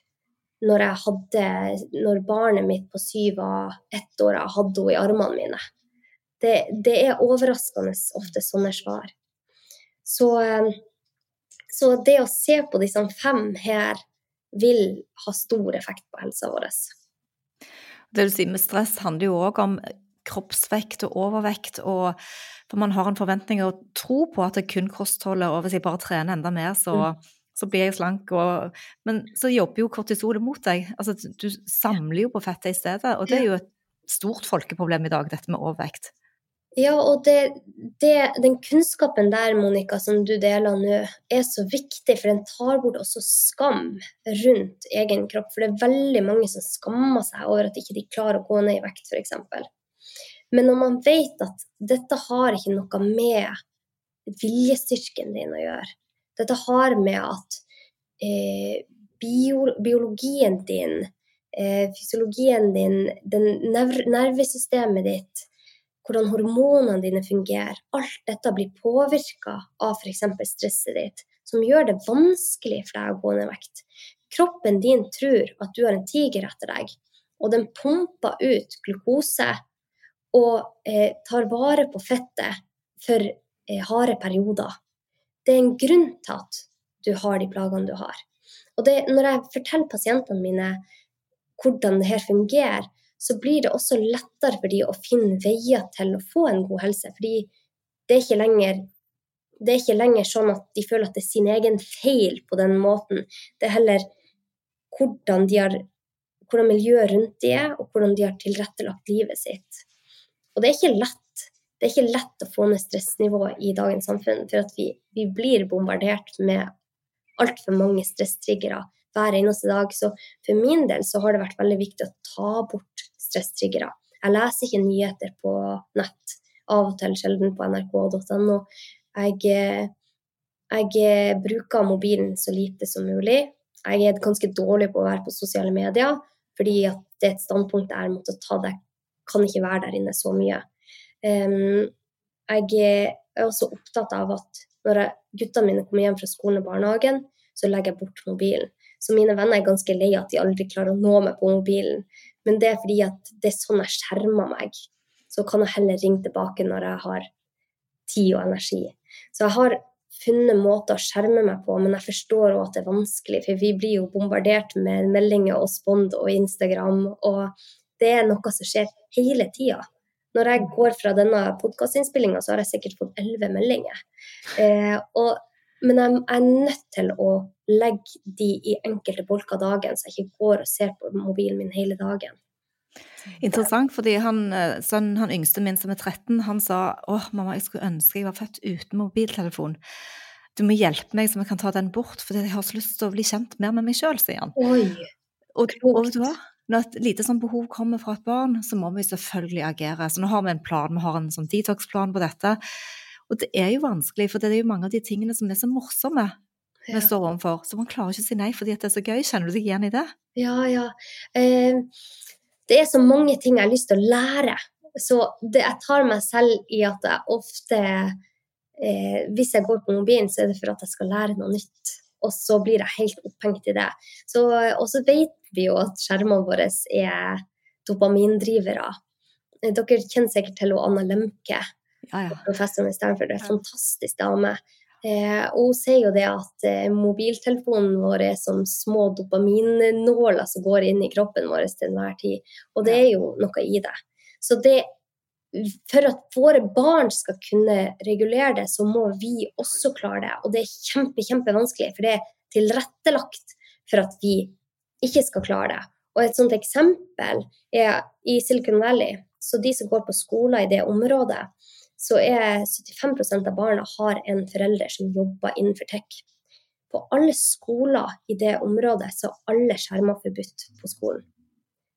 når barnet mitt på 7 var 1 år, jeg hadde henne i armene mine. Det er overraskende ofte sånne svar. Så det å se på disse 5 her vil ha stor effekt på helsa vår. Det du sier med stress handler jo også om kroppsvekt og overvekt, og for man har en forventning og tro på at det kun kostholdet, og hvis jeg bare trener enda mer, så blir jeg slank, men så jobber jo kortisolet mot deg. Altså, du samler jo på fettet i stedet, og det er jo et stort folkeproblem i dag, dette med overvekt. Ja, og den kunnskapen der, Monica, som du deler nå, er så viktig, for den tar bort også skam rundt egen kropp, for det er veldig mange som skammer seg over at ikke de klarer å gå ned i vekt, for eksempel. Men når man vet at dette har ikke noe med viljestyrken din å gjøre, dette har med at biologien din, fysiologien din, nervesystemet ditt, hvordan hormonene dine fungerer, alt dette blir påvirket av for eksempel stresset ditt, som gjør det vanskelig for deg å gå ned i vekt. Kroppen din tror at du har en tiger etter deg, og den pumper ut glukose og tar vare på fettet for harde perioder. Det er en grunn til at du har de plagene du har. Og når jeg forteller pasientene mine hvordan det her fungerer, så blir det også lettere for de å finne veier til å få en god helse, fordi det er ikke lenger sånn at de føler at det er sin egen feil på den måten. Det er heller hvordan miljøet rundt de er, og hvordan de har tilrettelagt livet sitt. Og det er ikke lett. Det er ikke lett å få ned stressnivået i dagens samfunn, for at vi blir bombardert med alt for mange stresstriggere hver eneste dag. Så for min del så har det vært veldig viktig å ta bort stresstriggere. Jeg leser ikke nyheter på nett, av og til sjelden på nrk.no. Jeg bruker mobilen så lite som mulig. Jeg er ganske dårlig på å være på sosiale medier, fordi at det er et standpunkt jeg måtte ta det. Kan ikke være der inne så mye. Jeg er også opptatt av at når guttene mine kommer hjem fra skolen og barnehagen, så legger jeg bort mobilen. Så mine venner er ganske lei at de aldri klarer å nå meg på mobilen. Men det er fordi at det er sånn jeg skjermer meg. Så kan jeg heller ringe tilbake når jeg har tid og energi. Så jeg har funnet måter å skjerme meg på, men jeg forstår også at det er vanskelig, for vi blir jo bombardert med meldinger og spond og Instagram, og det er noe som skjer hele tiden. Når jeg går fra denne podcastinnspillingen, så har jeg sikkert fått 11 meldinger. Men jeg er nødt til å legge de i enkelte bolker dagen, så jeg ikke går og ser på mobilen min hele dagen. Interessant, fordi han yngste min som er 13, han sa, mamma, jeg skulle ønske jeg var født uten mobiltelefon. Du må hjelpe meg så jeg kan ta den bort, for jeg har så lyst til å bli kjent mer med meg selv, sier han. Oi, og vet du hva? Når et lite sånn behov kommer fra et barn, så må vi selvfølgelig agere. Så nå har vi en plan, vi har en sånn detox-plan på dette. Og det er jo vanskelig, for det er jo mange av de tingene som er så morsomme vi står overfor. Så man klarer ikke å si nei fordi at det er så gøy. Kjenner du deg igjen i det? Ja. Det er så mange ting jeg har lyst til å lære. Så jeg tar meg selv i at jeg ofte, hvis jeg går på mobilen, så er det for at jeg skal lære noe nytt. Og så blir jeg helt opphengt i det. Og så vet vi jo at skjermene våre er dopamindrivere. Dere kjenner sikkert til Anna Lemke, professoren i Stanford, en fantastisk dame. Og hun sier jo det at mobiltelefonen vår er som små dopaminnåler som går inn i kroppen vår til enhver tid. Og det er jo noe i det. Så for at våre barn skal kunne regulere det, så må vi også klare det. Og det er kjempevanskelig, for det er tilrettelagt for at vi ikke skal klare det. Og et sånt eksempel er i Silicon Valley. Så de som går på skoler i det området, så er 75% av barna har en forelder som jobber innenfor tech. På alle skoler i det området så er alle skjermer forbudt på skolen.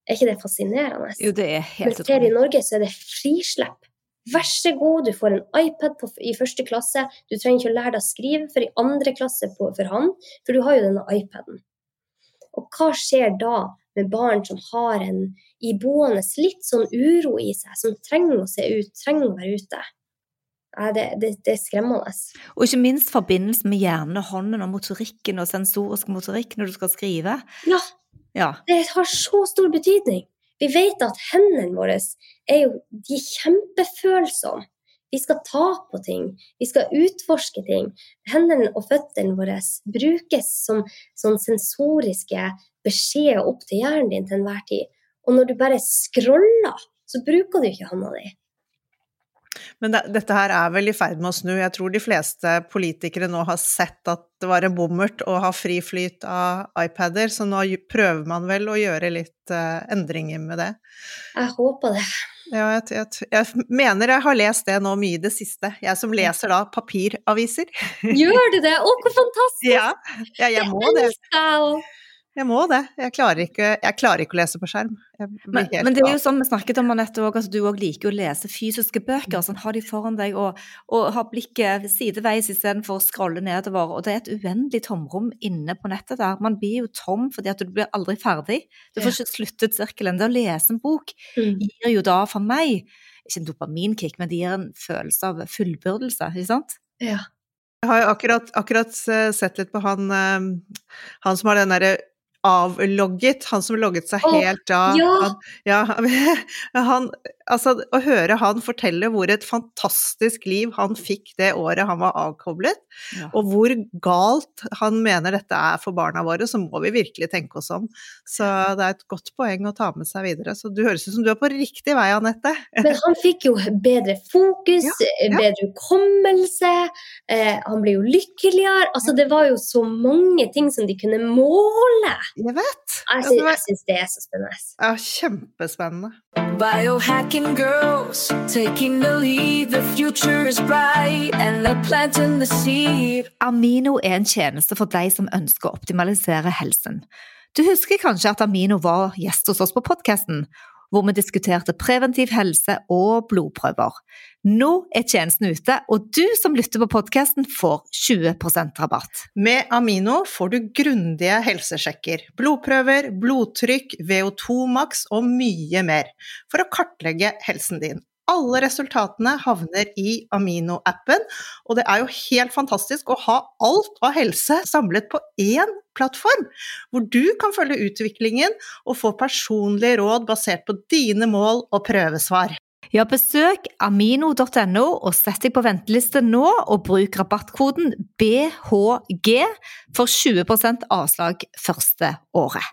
ikke det fascinerende? Jo, det helt Men her i Norge så det frislepp. Vær så god, du får en iPad i første klasse. Du trenger ikke å lære deg å skrive for i andre klasse for han, for du har jo denne iPaden. Og hva skjer da med barn som har en iboende litt sånn uro i seg, som trenger å se ut, trenger å være ute? Det skremmende. Og ikke minst forbindelsen med hjernen og hånden og motorikken og sensorisk motorikk når du skal skrive. Ja, det har så stor betydning. Vi vet at hendene våre de kjempefølsomme. Vi skal ta på ting, vi skal utforske ting. Hendene og føttene våre brukes som sånn sensoriske beskjeder opp til hjernen din til enhver tid. Og når du bare scroller, så bruker du ikke hånda di. Men dette her vel i ferd med å snu. Jeg tror de fleste politikere nå har sett at det var en bommert å ha fri flyt av iPader, så nå prøver man vel å gjøre litt endringer med det. Jeg håper det. Ja, jeg mener jeg har lest det nå mye i det siste. Jeg som leser da papiraviser. Gjør du det? Å, hvor fantastisk! Ja, jeg må det. Jeg må det. Jeg klarer ikke å lese på skjerm. Men det jo sånn vi snakket om, Anette, også, at du også liker å lese fysiske bøker, sånn har de foran deg og har blikket sideveis I stedet for å scrolle nedover, og det et uendelig tomrom inne på nettet der. Man blir jo tom fordi at du blir aldri ferdig. Du får ikke sluttet sirkelen. Det å lese en bok gir jo da for meg, ikke en dopaminkick, men det gir en følelse av fullbyrdelse, ikke sant? Ja. Jeg har jo akkurat sett litt på han som har den der avlogget, han som logget seg helt av. Altså, å høre han fortelle hvor et fantastisk liv han fikk det året han var avkoblet, og hvor galt han mener dette for barna våre, så må vi virkelig tenke oss om. Så det et godt poeng å ta med seg videre. Så du høres ut som du på riktig vei, Anette. Men han fikk jo bedre fokus, bedre hukommelse, han ble jo lykkeligere. Altså, det var jo så mange ting som de kunne måle. Jeg vet. Jeg synes det så spennende. Ja, kjempespennende. Biohacking girls, taking the lead, the future is bright, and they're planting the seed. Amino en tjeneste for deg som ønsker å optimalisere helsen. Du husker kanskje at Amino var gjest hos oss på podcasten, hvor vi diskuterte preventiv helse og blodprøver. Nå tjenesten ute, og du som lytter på podcasten får 20% rabatt. Med Amino får du grundige helsesjekker, blodprøver, blodtrykk, VO2 max og mye mer, for å kartlegge helsen din. Alle resultatene havner I Amino-appen, og det jo helt fantastisk å ha alt av helse samlet på én plattform, hvor du kan følge utviklingen og få personlige råd basert på dine mål og prøvesvar. Ja, besøk amino.no og sett deg på venteliste nå og bruk rabattkoden BHG for 20% avslag første året.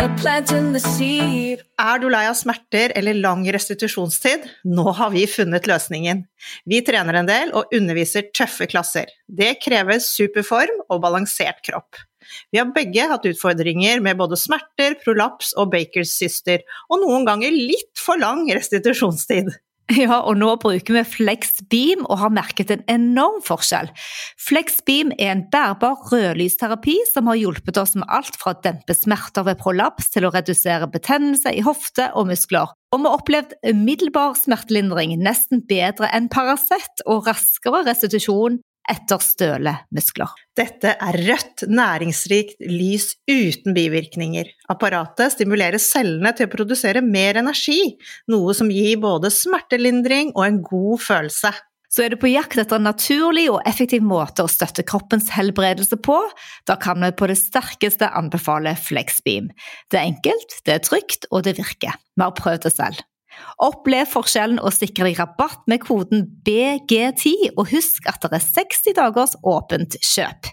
Du lei av smerter eller lang restitusjonstid? Nå har vi funnet løsningen. Vi trener en del og underviser tøffe klasser. Det krever superform og balansert kropp. Vi har begge hatt utfordringer med både smerter, prolaps og Bakers syster, og noen ganger litt for lang restitusjonstid. Ja, og nå bruker vi FlexBeam og har merket en enorm forskjell. FlexBeam en bærbar rødlysterapi som har hjulpet oss med alt fra å dempe smerter ved prolaps til å redusere betennelse I hofte og muskler. Og vi har opplevd umiddelbar smertelindring, nesten bedre enn Paracet og raskere restitusjon etter støle muskler. Dette rødt, næringsrikt lys uten bivirkninger. Apparatet stimulerer cellene til å produsere mer energi, noe som gir både smertelindring og en god følelse. Så du på jakt etter en naturlig og effektiv måte å støtte kroppens helbredelse på, da kan vi på det sterkeste anbefale FlexBeam. Det enkelt, det trygt og det virker. Vi har prøvd det selv. Opplev forskjellen og sikre deg rabatt med koden BG10, og husk at det 60 dagers åpent kjøp.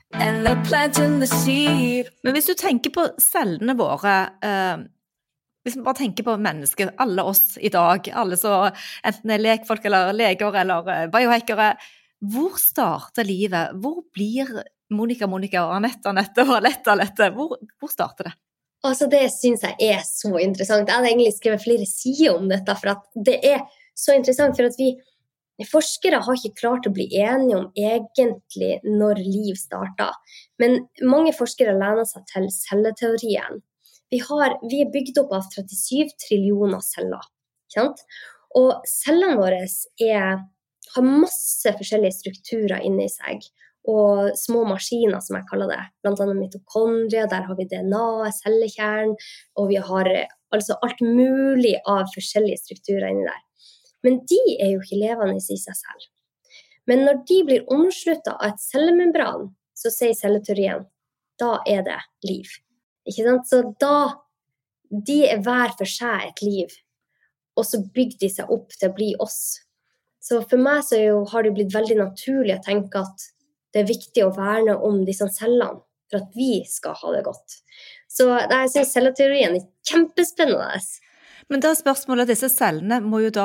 Men hvis du tenker på cellene våre, hvis vi bare tenker på mennesker, alle oss I dag, alle så enten lekfolk eller leger eller biohackere, hvor starter livet? Hvor blir Monica og Anette og Alette? Hvor starter det? Altså det synes jeg så interessant. Jeg hadde egentlig skrevet flere sider om dette, for at det så interessant, for at vi forskere har ikke klart å bli enige om egentlig når liv starter. Men mange forskere lener seg til celleteorien. vi bygd opp av 37 trillioner celler, ikke sant? Og cellene våre har masse forskjellige strukturer inne i seg, og små maskiner som jeg kaller det, blant annet mitokondrier, der har vi DNA, cellekjern, og vi har altså alt mulig av forskjellige strukturer inne der. Men de jo ikke levende i seg selv. Men når de blir omsluttet av et cellemembran, så sier celleteorien, da det liv. Ikke sant? Så de hver for seg et liv, og så bygger de seg opp til å bli oss. Så for meg så har det blitt veldig naturlig å tenke at det viktig å verne om disse cellene, for at vi skal ha det godt. Så jeg synes celleteorien kjempespennende. Men da spørsmålet, disse cellene må jo da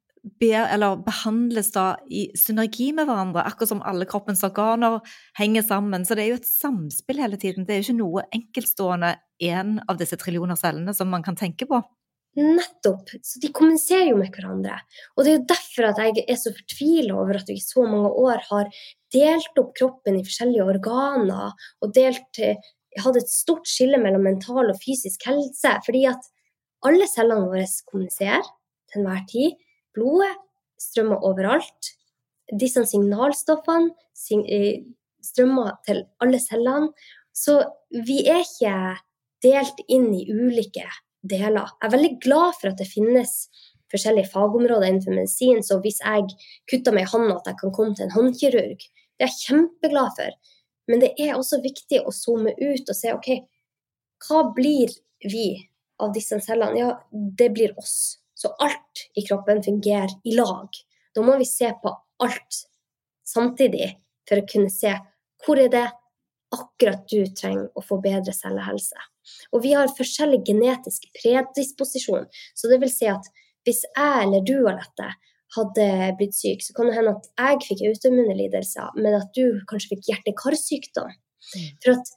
behandles da i synergi med hverandre, akkurat som alle kroppens organer henger sammen. Så det jo et samspill hele tiden. Det jo ikke noe enkeltstående en av disse trillioner cellene som man kan tenke på. Nettopp. Så de kommuniserer jo med hverandre. Og det jo derfor at jeg så fortvilet over at vi i så mange år har delt opp kroppen i forskjellige organer, og hadde et stort skille mellom mental og fysisk helse, fordi at alle cellene våre kommuniserer til enhver tid. Blodet strømmer overalt. Disse signalstoffene strømmer til alle cellene. Så vi ikke delt inn i ulike deler. Jeg veldig glad for at det finnes forskjellige fagområder innenfor medisin, så hvis jeg kutter meg i hånden at jeg kan komme til en håndkirurg, det jeg kjempeglad for. Men det også viktig å zoome ut og se, ok, hva blir vi av disse cellene? Ja, det blir oss. Så alt i kroppen fungerer i lag. Da må vi se på alt samtidig for å kunne se hvor det akkurat du trenger å få bedre cellehelse. Og vi har forskjellig genetisk predisposisjon, så det vil si at hvis jeg eller du, Alette, hadde blitt syk, så kan det hende at jeg fikk autoimmune lidelser, men at du kanskje fikk hjerte-karsykdom. For at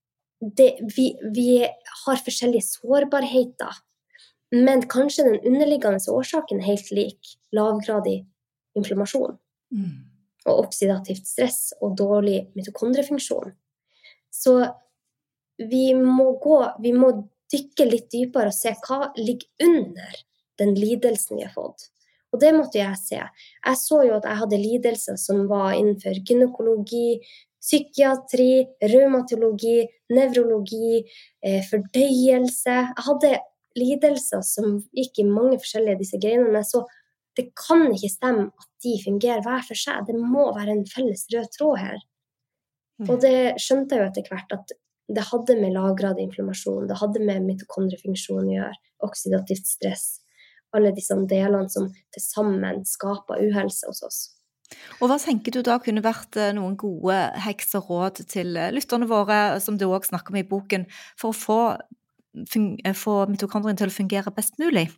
vi har forskjellige sårbarheter, men kanskje den underliggende årsaken helt lik lavgradig inflammasjon og oksidativt stress og dårlig mitokondriefunksjon. Så vi må dykke litt dypere og se hva ligger under den lidelsen vi har fått. Og det måtte jeg se. Jeg så jo at jeg hadde lidelser som var innenfor gynekologi, psykiatri, reumatologi, nevrologi, fordøyelse. Jeg hadde lidelser som gikk i mange forskjellige disse greiene, men så det kan ikke stemme at de fungerer hver for seg. Det må være en felles rød tråd her. Og det skjønte jeg jo etter hvert at det hadde med lavgradig inflammasjon, det hadde med mitokondriefunksjon å gjøre, oksidativt stress, alle disse delene som til sammen skaper uhelse hos oss. Og hva tenker du da kunne vært noen gode hekseråd til lytterne våre, som du også snakker om i boken, for å få mitokondrien til å fungere best mulig?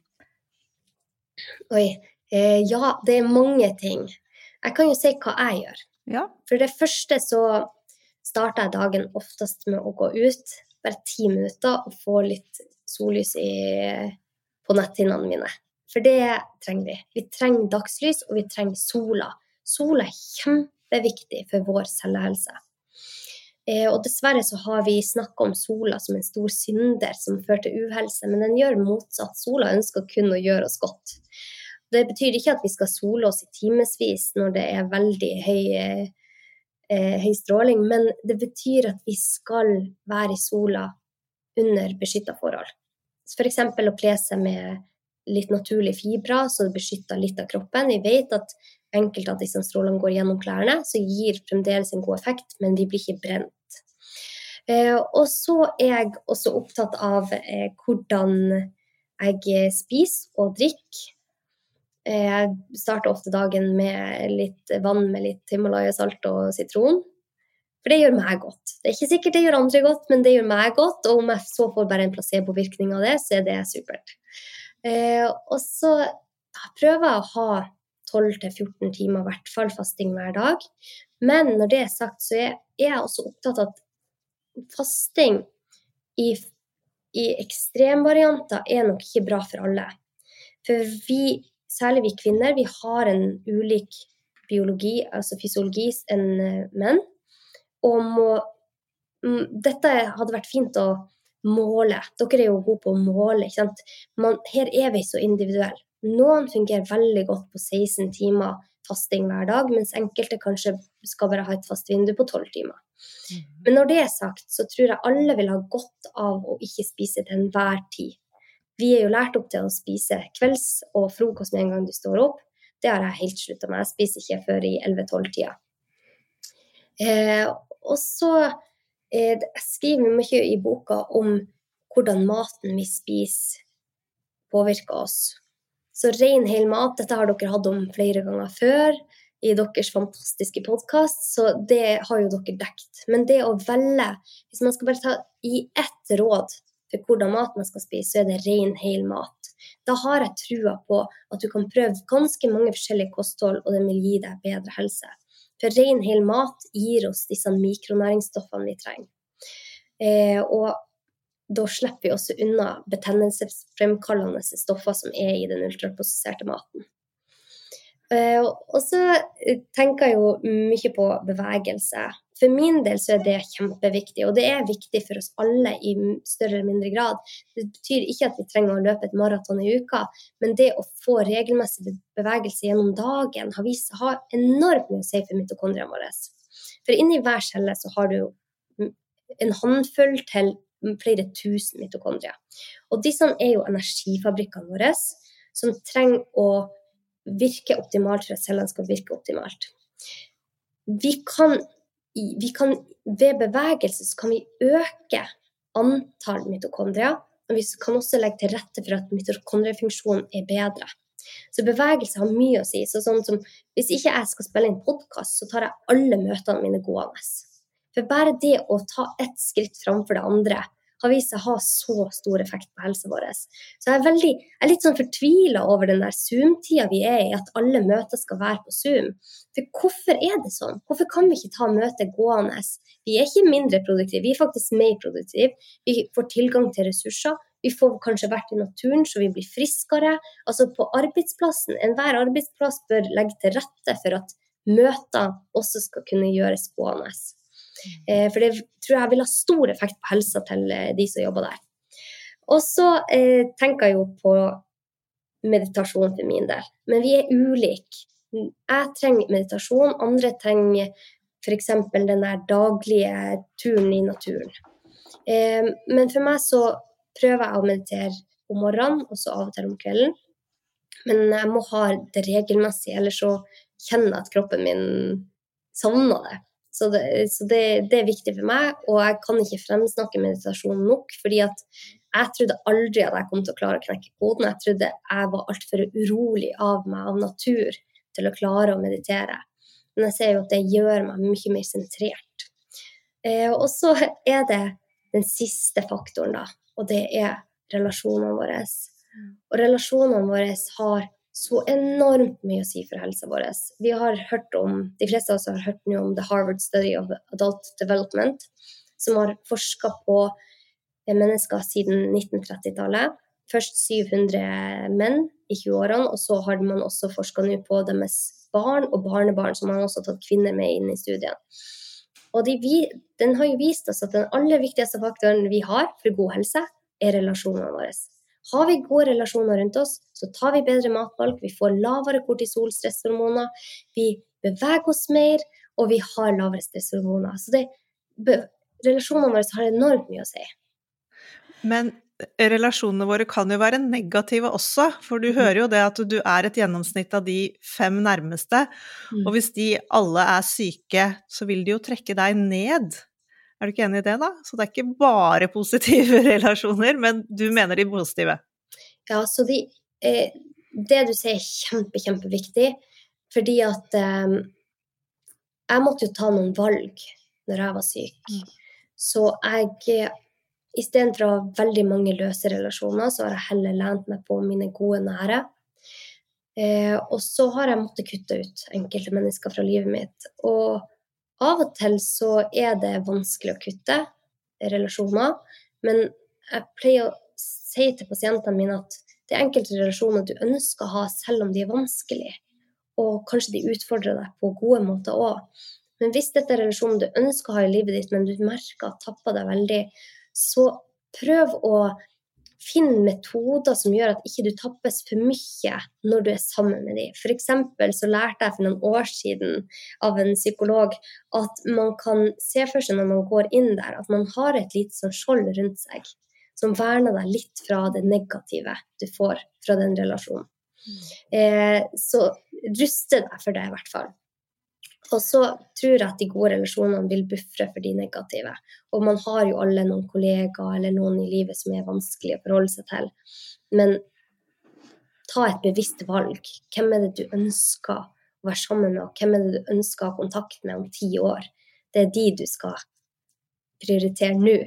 Ja, det mange ting. Jeg kan jo si hva jeg gjør. Ja. For det første så starter jeg dagen oftest med å gå ut, bare 10 minutter, og få litt sollys på netthinnene mine. For det trenger vi. Vi trenger dagslys, og vi trenger sola. Sola kjempeviktig for vår cellehelse. Og dessverre så har vi snakket om sola som en stor synder som fører til uhelse, men den gjør motsatt. Sola ønsker kun å gjøre oss godt. Det betyr ikke at vi skal sole oss i timesvis når det veldig høy stråling, men det betyr at vi skal være i sola under beskyttet forhold. For eksempel å kle seg med litt naturlige fibrer, så det beskytter litt av kroppen. Vi vet at enkelte av disse strålene går gjennom klærne, så gir fremdeles en god effekt, men vi blir ikke brent. Og så jeg også opptatt av hvordan jeg spiser og drikker. Jeg starter ofte dagen med litt vann med litt Himalaya-salt og sitron, for det gjør meg godt. Det ikke sikkert det gjør andre godt, men det gjør meg godt, og om jeg så får bare en placebo-virkning av det, så det supert. Og så prøver jeg å ha 12-14 timer, i hvert fall fasting hver dag. Men når det sagt, så jeg også opptatt av at fasting i ekstremvarianter nok ikke bra for alle. For særlig vi kvinner, vi har en ulik biologi, altså fysiologi, enn menn. Og dette hadde vært fint å måle. Dere jo gode på å måle, ikke sant? Her vi så individuell. Noen fungerer veldig godt på 16 timer fasting hver dag, mens enkelte kanskje skal bare ha et fast vindu på 12 timer. Men når det sagt, så tror jeg alle vil ha godt av å ikke spise til enhver tid. Vi jo lært opp til å spise kvelds- og frokost med en gang du står opp. Det har jeg helt sluttet med. Jeg spiser ikke før i 11-12-tida. Og så jeg skriver mye i boka om hvordan maten vi spiser påvirker oss. Så ren hel mat, dette har dere hatt om flere ganger før i deres fantastiske podcast, så det har jo dere dekt. Men det å velge, hvis man skal bare ta i ett råd for hvordan mat man skal spise, så det ren hel mat. Da har jeg trua på at du kan prøve ganske mange forskjellige kosthold, og det vil gi deg bedre helse. For ren hel mat gir oss disse mikronæringsstoffene vi trenger. Og da slipper vi også unna betennelsesfremkallende stoffer som i den ultraprosesserte maten. Og så tenker jeg jo mye på bevegelse. For min del så det kjempeviktig, og det viktig for oss alle i større eller mindre grad. Det betyr ikke at vi trenger å løpe et maraton i uka, men det å få regelmessig bevegelse gjennom dagen har vist seg å ha enormt mye å si for mitokondriene våre. For inni hver celle så har du en håndfull til flere tusen mitokondrier. Og disse jo energifabrikkene våre, som trenger å virke optimalt for at cellene skal virke optimalt. Vi kan ved bevegelse så kan vi øke antall mitokondrier, og vi kan også legge til rette for at mitokondriefunksjonen bedre. Så bevegelse har mye å si. Så sånn som, hvis ikke jeg skal spille en podcast, så tar jeg alle møtene mine gående. For bare det å ta ett skritt framfor det andre har vist seg å ha så stor effekt på helsa vår. Så jeg litt sånn fortvilet over den der Zoom-tida vi i, at alle møter skal være på Zoom. For hvorfor det sånn? Hvorfor kan vi ikke ta møtet gående? Vi ikke mindre produktive, vi faktisk mer produktive. Vi får tilgang til ressurser. Vi får kanskje vært i naturen, så vi blir friskere. Altså på arbeidsplassen, enhver arbeidsplass bør legge til rette for at møter også skal kunne gjøres gående. For det tror jeg vil ha stor effekt på helsa til de som jobber der. Og så tenker jeg jo på meditasjon for min del. Men vi ulike. Jeg trenger meditasjon, andre trenger for eksempel den der daglige turen i naturen. Men for meg så prøver jeg å meditere om morgenen, og så av og til om kvelden. Men jeg må ha det regelmessig, ellers så kjenner jeg at kroppen min savner det. Så det viktig for meg, og jeg kan ikke fremsnakke meditasjon nok, fordi at jeg trodde aldri at jeg kom til å klare å knekke koden. Jeg trodde jeg var alt for urolig av meg, av natur, til å klare å meditere. Men jeg ser jo at det gjør meg mye mer sentrert. Og så det den siste faktoren da, og det relasjonene våre. Og relasjonene våre har så enormt mye å si for helsa vår. Vi har hørt de fleste av oss har hørt nå om The Harvard Study of Adult Development, som har forsket på mennesker siden 1930-tallet. Først 700 menn i 20-årene, og så har man også forsket nå på deres barn og barnebarn, som har også tatt kvinner med inn i studien. Og den har jo vist oss at den aller viktigste faktoren vi har for god helse relasjonene våre. Har vi gode relasjoner rundt oss, så tar vi bedre matvalg, vi får lavere kortisol-stresshormoner, vi beveger oss mer, og vi har lavere stresshormoner. Så relasjonene våre har enormt mye å si. Men relasjonene våre kan jo være negative også, for du hører jo det at du et gjennomsnitt av de 5 nærmeste, og hvis de alle syke, så vil de jo trekke deg ned. Du ikke enig i det da? Så det ikke bare positive relasjoner, men du mener de positive. Ja, så det du sier kjempeviktig, fordi at jeg måtte jo ta noen valg når jeg var syk. Så i stedet for å ha veldig mange løse relasjoner, så har jeg heller lent meg på mine gode nære. Og så har jeg måttet kutte ut enkelte mennesker fra livet mitt, og av og til så det vanskelig å kutte relasjoner, men jeg pleier å si til pasientene mine at det enkelte relasjoner du ønsker å ha selv om de vanskelige, og kanskje de utfordrer deg på gode måter også. Men hvis dette relasjoner du ønsker å ha i livet ditt, men du merker at tapper deg veldig, så prøv å finne metoder som gjør at ikke du tappes for mye når du sammen med dem. For eksempel så lærte jeg for noen år siden av en psykolog at man kan se for seg når man går inn der, at man har et lite sånn skjold rundt seg, som verner deg litt fra det negative du får fra den relasjonen. Så ruste deg for det I hvert fall. Og så tror jeg at de gode relasjonene vil buffre for de negative. Og man har jo alle noen kollegaer eller noen I livet som vanskelig å forholde seg til. Men ta et bevisst valg. Hvem det du ønsker å være sammen med, og hvem det du ønsker å ha kontakt med om 10 år? Det de du skal prioritere nå.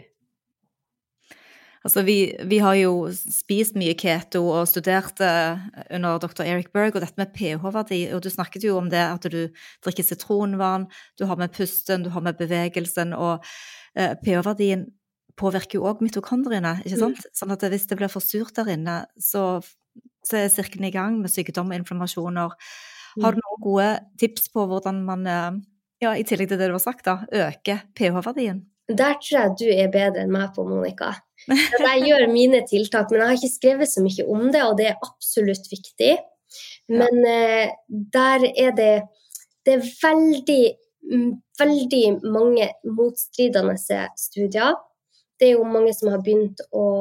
Altså vi har jo spist mye keto og studert under Dr. Eric Berg, og dette med pH-verdi, og du snakket jo om det at du drikker sitronvann, du har med pusten, du har med bevegelsen, og pH-verdien påvirker jo også mitokondriene, ikke sant? Sånn at hvis det blir for surt der inne, så sirkelen I gang med sykdom og inflammasjoner. Har du noen gode tips på hvordan man, I tillegg til det du har sagt da, øker pH-verdien? Der tror jeg du bedre enn meg på, Monica. Jeg gjør mine tiltak, men jeg har ikke skrevet så mye om det, og det absolutt viktig. Men der det veldig, veldig mange motstridende studier. Det jo mange som har begynt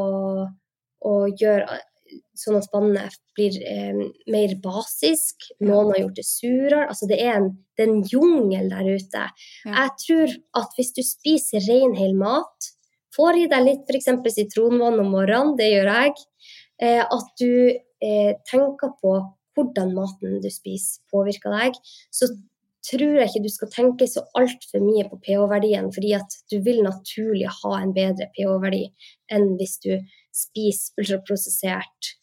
å gjøre sånn at vannet blir mer basisk. Noen har gjort det surere. Altså det en jungel der ute. Jeg tror at hvis du spiser ren hel mat, får I deg litt for eksempel sitronvann om morgenen, det gjør jeg, at du tenker på hvordan maten du spiser påvirker deg, så tror jeg ikke du skal tenke så alt for mye på pH-verdien, fordi at du vil naturlig ha en bedre pH-verdi enn hvis du spiser ultraprosessert,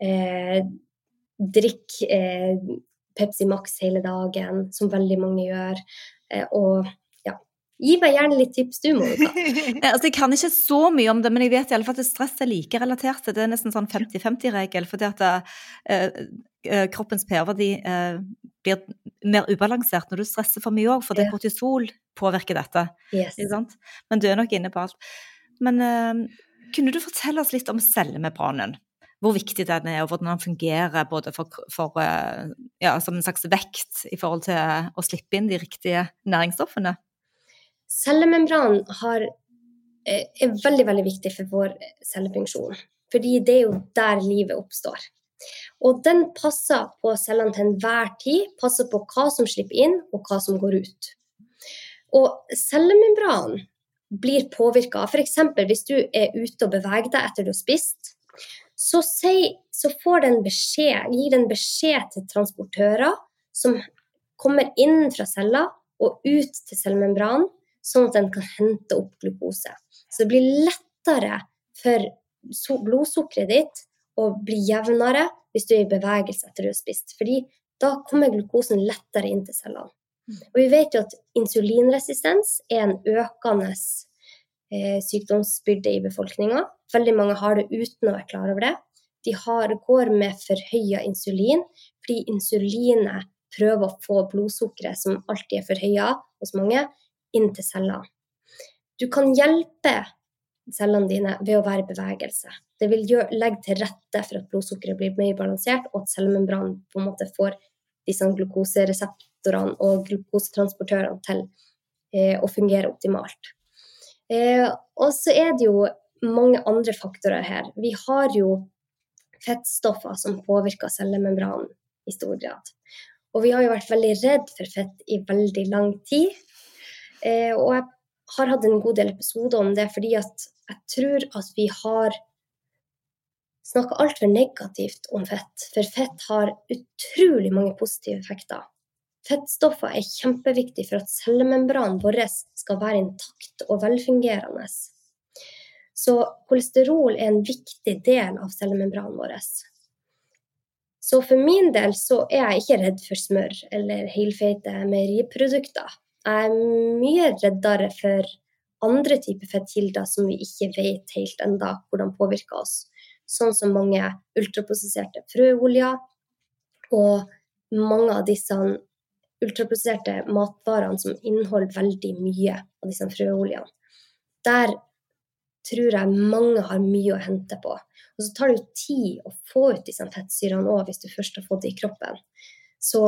drikk Pepsi Max hele dagen, som veldig mange gjør, og gi meg gjerne litt tips du, Monica. Altså, jeg kan ikke så mye om det, men jeg vet I alle fall at stress like relatert. Det nesten sånn 50-50-regel, fordi at kroppens pH-verdi blir mer ubalansert når du stresser for mye også, for det kortisol påvirker dette. Yes. Ikke sant? Men du nok inne på alt. Men kunne du fortelle oss litt om cellemembranen? Hvor viktig den og hvordan den fungerer, både for som en slags vekt I forhold til å slippe inn de riktige næringsstoffene? Cellemembran veldig, veldig viktig for vår cellefunksjon, fordi det jo der livet oppstår. Og den passer på cellene til enhver tid, passer på hva som slipper inn og hva som går ut. Og cellemembran blir påvirket, for eksempel hvis du ute og beveger deg etter du har spist, så gir den beskjed til transportører som kommer inn fra celler og ut til cellemembran, sånn at den kan hente opp glukose. Så det blir lettere for blodsukkeret ditt å bli jevnere hvis du I bevegelse etter du har spist, fordi da kommer glukosen lettere inn til cellene. Og vi vet jo at insulinresistens en økende sykdomsbyrde I befolkningen. Veldig mange har det uten å være klar over det. De går med forhøyet insulin, fordi insulinet prøver å få blodsukkeret, som alltid forhøyet hos mange, inn til cellene. Du kan hjelpe cellene dine ved å være I bevegelse. Det vil legge til rette for at blodsukkeret blir mer balansert, og at cellemembranen på en måte får disse glukosereseptorene og glukosetransportørene til å fungere optimalt. Og så det jo mange andre faktorer her. Vi har jo fettstoffer som påvirker cellemembranen I stor grad. Og vi har jo vært veldig redd for fett I veldig lang tid. Og jeg har hatt en god del episoder om det, fordi at jeg tror at vi har snakket alt for negativt om fett, for fett har utrolig mange positive effekter. Fettstoffer kjempeviktig for at cellemembranen vår skal være intakt og velfungerende. Så kolesterol en viktig del av cellemembranen vår. Så for min del så jeg ikke redd for smør eller helfeite meieriprodukter. Jeg mye reddere for andre typer fettkilder som vi ikke vet helt enda hvordan påvirker oss. Sånn som mange ultraprosesserte frøoljer og mange av disse ultraprosesserte matvarene som inneholder veldig mye av disse frøoljene. Der tror jeg mange har mye å hente på. Og så tar det jo tid å få ut disse fettsyrene også, hvis du først har fått det i kroppen. Så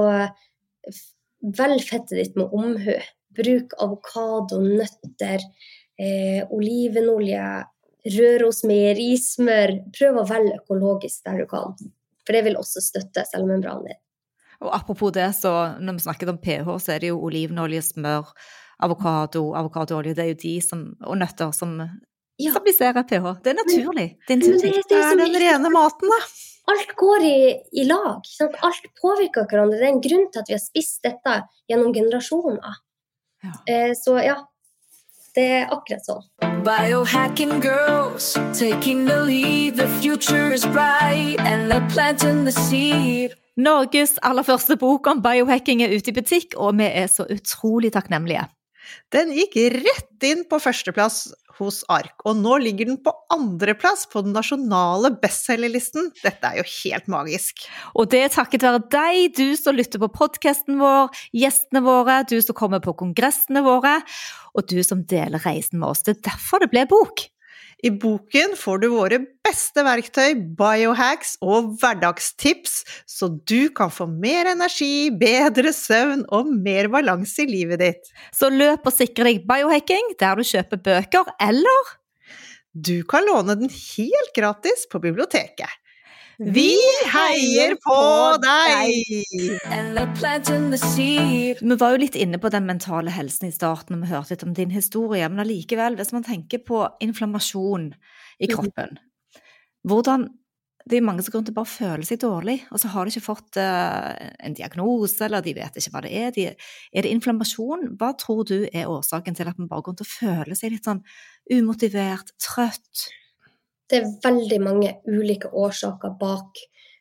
velg fettet ditt med omhu. Bruk avokado, nøtter, olivenolje, rørosmør, rismør. Prøv å velge økologisk der du kan. For det vil også støtte cellemembranen din. Og apropos det, så når vi snakket om pH, så er det jo olivenolje, smør, avokadoolje, det er jo de som, og nøtter som stabiliserer pH. Det er naturlig. Det er intuitivt. Det er den rene maten, da. Alt går i lag. Sant? Alt påvirker hverandre. Det er en grunn til at vi har spist dette gjennom generasjoner. Så ja, det er akkurat sånn. Biohacking girls, taking the lead. The future is bright and they're planting the seed. Norges aller første bok om biohacking er ute i butikk, og vi er så utrolig takknemlige. Den gikk rett inn på førsteplass hos ARK, og nå ligger den på andreplass på den nasjonale bestselgerlisten. Dette er jo helt magisk. Og det er takket være deg, du som lytter på podcasten vår, gjestene våre, du som kommer på kongressene våre, og du som deler reisen med oss. Det er derfor det ble bok. I boken får du våre beste verktøy, biohacks og hverdagstips, så du kan få mer energi, bedre søvn og mer balanse i livet ditt. Så løp og sikre deg biohacking der du kjøper bøker, eller? Du kan låne den helt gratis på biblioteket. Vi heier på deg! And they're planting the seed. Vi var jo litt inne på den mentale helsen i starten, og vi hørte litt om din historie, men allikevel, hvis man tenker på inflammasjon i kroppen, hvordan, det er mange som går rundt og bare føler seg dårlig, og så har de ikke fått en diagnose, eller de vet ikke hva det er. Er det inflammasjon? Hva tror du er årsaken til at man bare går rundt og føler seg litt sånn umotivert, trøtt? Det er veldig mange ulike årsaker bak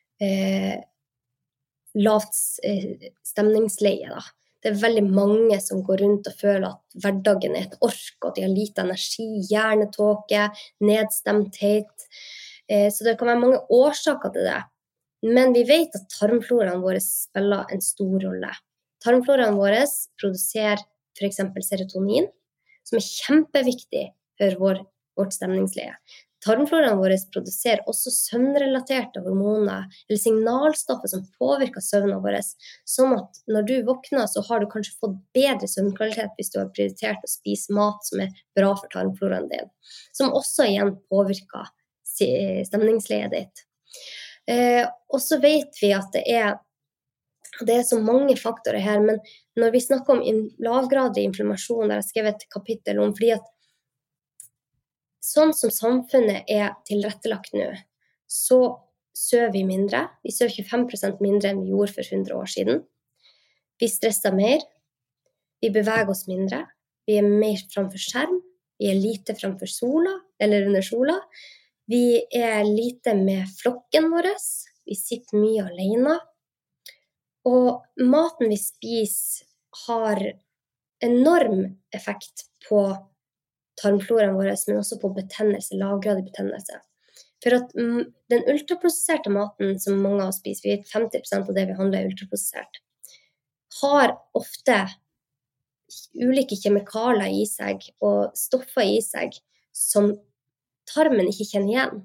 lavt stemningsleie. Da. Det er veldig mange som går rundt og føler at hverdagen er et ork, og at de har lite energi, hjernetåke, nedstemthet. Så det kan være mange årsaker til det. Men vi vet at tarmfloraen vår spiller en stor rolle. Tarmfloraen vår produserer for eksempel serotonin, som er kjempeviktig for vårt stemningsleie. Tarmfloraen vår produserer også søvnrelaterte hormoner, eller signalstoffer som påvirker søvnen vår, sånn at når du våkner, så har du kanskje fått bedre søvnkvalitet hvis du har prioritert å spise mat som er bra for tarmfloraen din, som også igjen påvirker stemningsleiet ditt. Og så vet vi at det er så mange faktorer her, men når vi snakker om lavgradig inflammasjon, der jeg skrev et kapittel om, fordi at sånn som samfunnet er tilrettelagt nå, så søver vi mindre. Vi søver 25% mindre enn vi gjorde for 100 år siden. Vi stresser mer. Vi beveger oss mindre. Vi er mer framfor skjerm. Vi er lite framfor sola, eller under sola. Vi er lite med flokken vår. Vi sitter mye alene. Og maten vi spiser har enorm effekt på tarmfloraen vår, men også på betennelse, lavgradig betennelse. For at den ultraprosesserte maten som mange av oss spiser, vi vet 50% av det vi handler er ultraprosessert, har ofte ulike kjemikalier i seg og stoffer i seg som tarmen ikke kjenner igjen.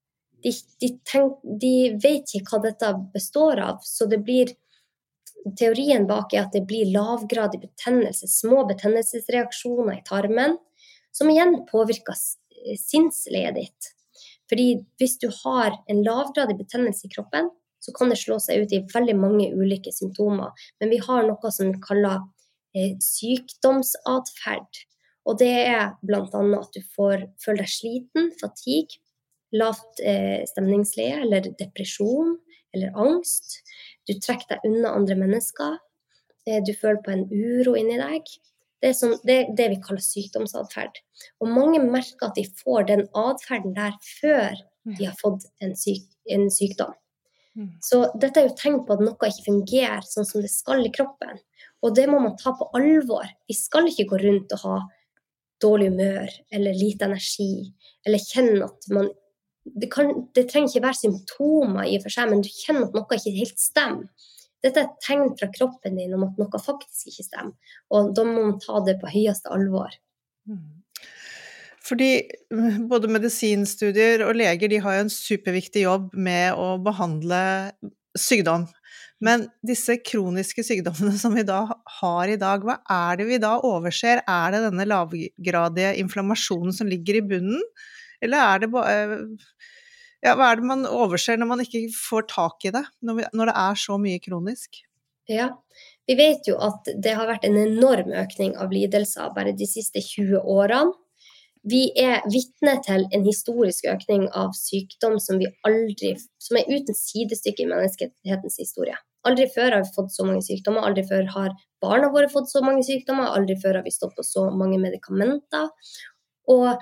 De vet ikke hva dette består av, så det blir teorien bak er at det blir lavgradig betennelse, små betennelsesreaksjoner i tarmen, som igjen påvirker sinnsleiet ditt. Fordi hvis du har en lavgradig betennelse i kroppen, så kan det slå seg ut i veldig mange ulike symptomer. Men vi har noe som vi kaller sykdomsatferd. Og det er blant annet at du føler deg sliten, fatigue, lavt stemningsleie, eller depresjon, eller angst. Du trekker deg unna andre mennesker. Du føler på en uro inni deg. Det er det vi kaller sykdomsatferd. Og mange merker at de får den atferden der før de har fått en sykdom. Så dette er jo tegn på at noe ikke fungerer sånn som det skal i kroppen. Og det må man ta på alvor. Vi skal ikke gå rundt og ha dårlig humør, eller lite energi, eller kjenne at man... Det trenger ikke være symptomer i og for seg, men du kjenner at noe ikke helt stemmer. Dette er et tegn fra kroppen din om at noe faktisk ikke stemmer, og da må man ta det på høyeste alvor. Fordi både medisinstudier og leger, de har jo en superviktig jobb med å behandle sykdom. Men disse kroniske sykdommene som vi da har i dag, hva er det vi da overser? Er det denne lavgradige inflammasjonen som ligger i bunnen? Eller er det ja, hva er det man overser når man ikke får tak i det, når det er så mye kronisk? Ja, vi vet jo at det har vært en enorm økning av lidelser bare de siste 20 årene. Vi er vitne til en historisk økning av sykdom som er uten sidestykke i menneskehetens historie. Aldri før har vi fått så mange sykdommer, aldri før har barna våre fått så mange sykdommer, aldri før har vi stått på så mange medikamenter. Og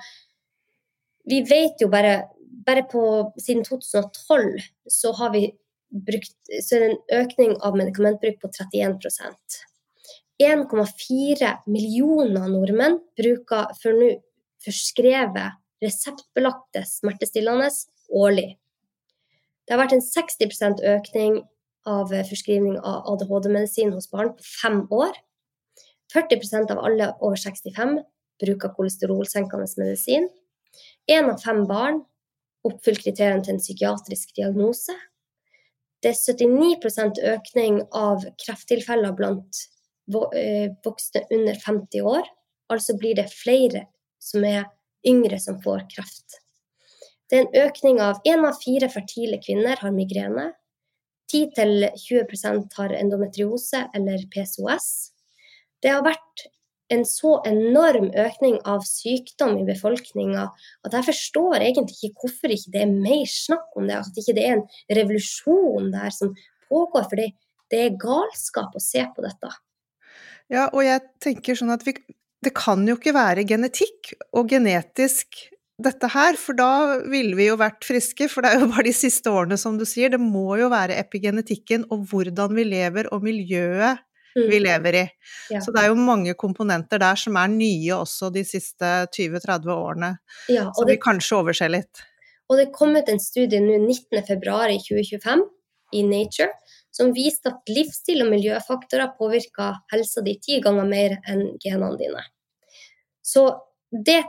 vi vet jo bare siden 2012 så har vi så er det en økning av medikamentbruk på 31%. 1,4 millioner nordmenn bruker for nå forskrevet reseptbelagte smertestillende årlig. Det har vært en 60% økning av forskrivning av ADHD-medisin hos barn på 5 år. 40% av alle over 65 bruker kolesterolsenkende medisin. 1 av 5 barn oppfyller kriteriene til en psykiatrisk diagnose. Det er 79% økning av krefttilfeller blant voksne under 50 år. Altså blir det flere som er yngre som får kreft. Det er en økning av 1 av 4 fertile kvinner har migrene. 10-20% har endometriose eller PCOS. Det har vært en så enorm økning av sykdom i befolkningen at jeg forstår egentlig ikke hvorfor ikke det er mer snakk om det, at ikke det er en revolusjon der som pågår, fordi det er galskap å se på dette. Ja, og jeg tenker sånn at det kan jo ikke være genetikk og genetisk dette her, for da ville vi jo vært friske, for det er jo bare de siste årene som du sier, det må jo være epigenetikken og hvordan vi lever og miljøet vi lever i. Ja. Så det er jo mange komponenter der som er nye også de siste 20-30 årene, Ja, som vi kanskje overser litt. Og det kom ut en studie nå 19. februar i 2025 i Nature, som viste at livsstil og miljøfaktorer påvirker helsa di 10 ganger mer enn genene dine. Så det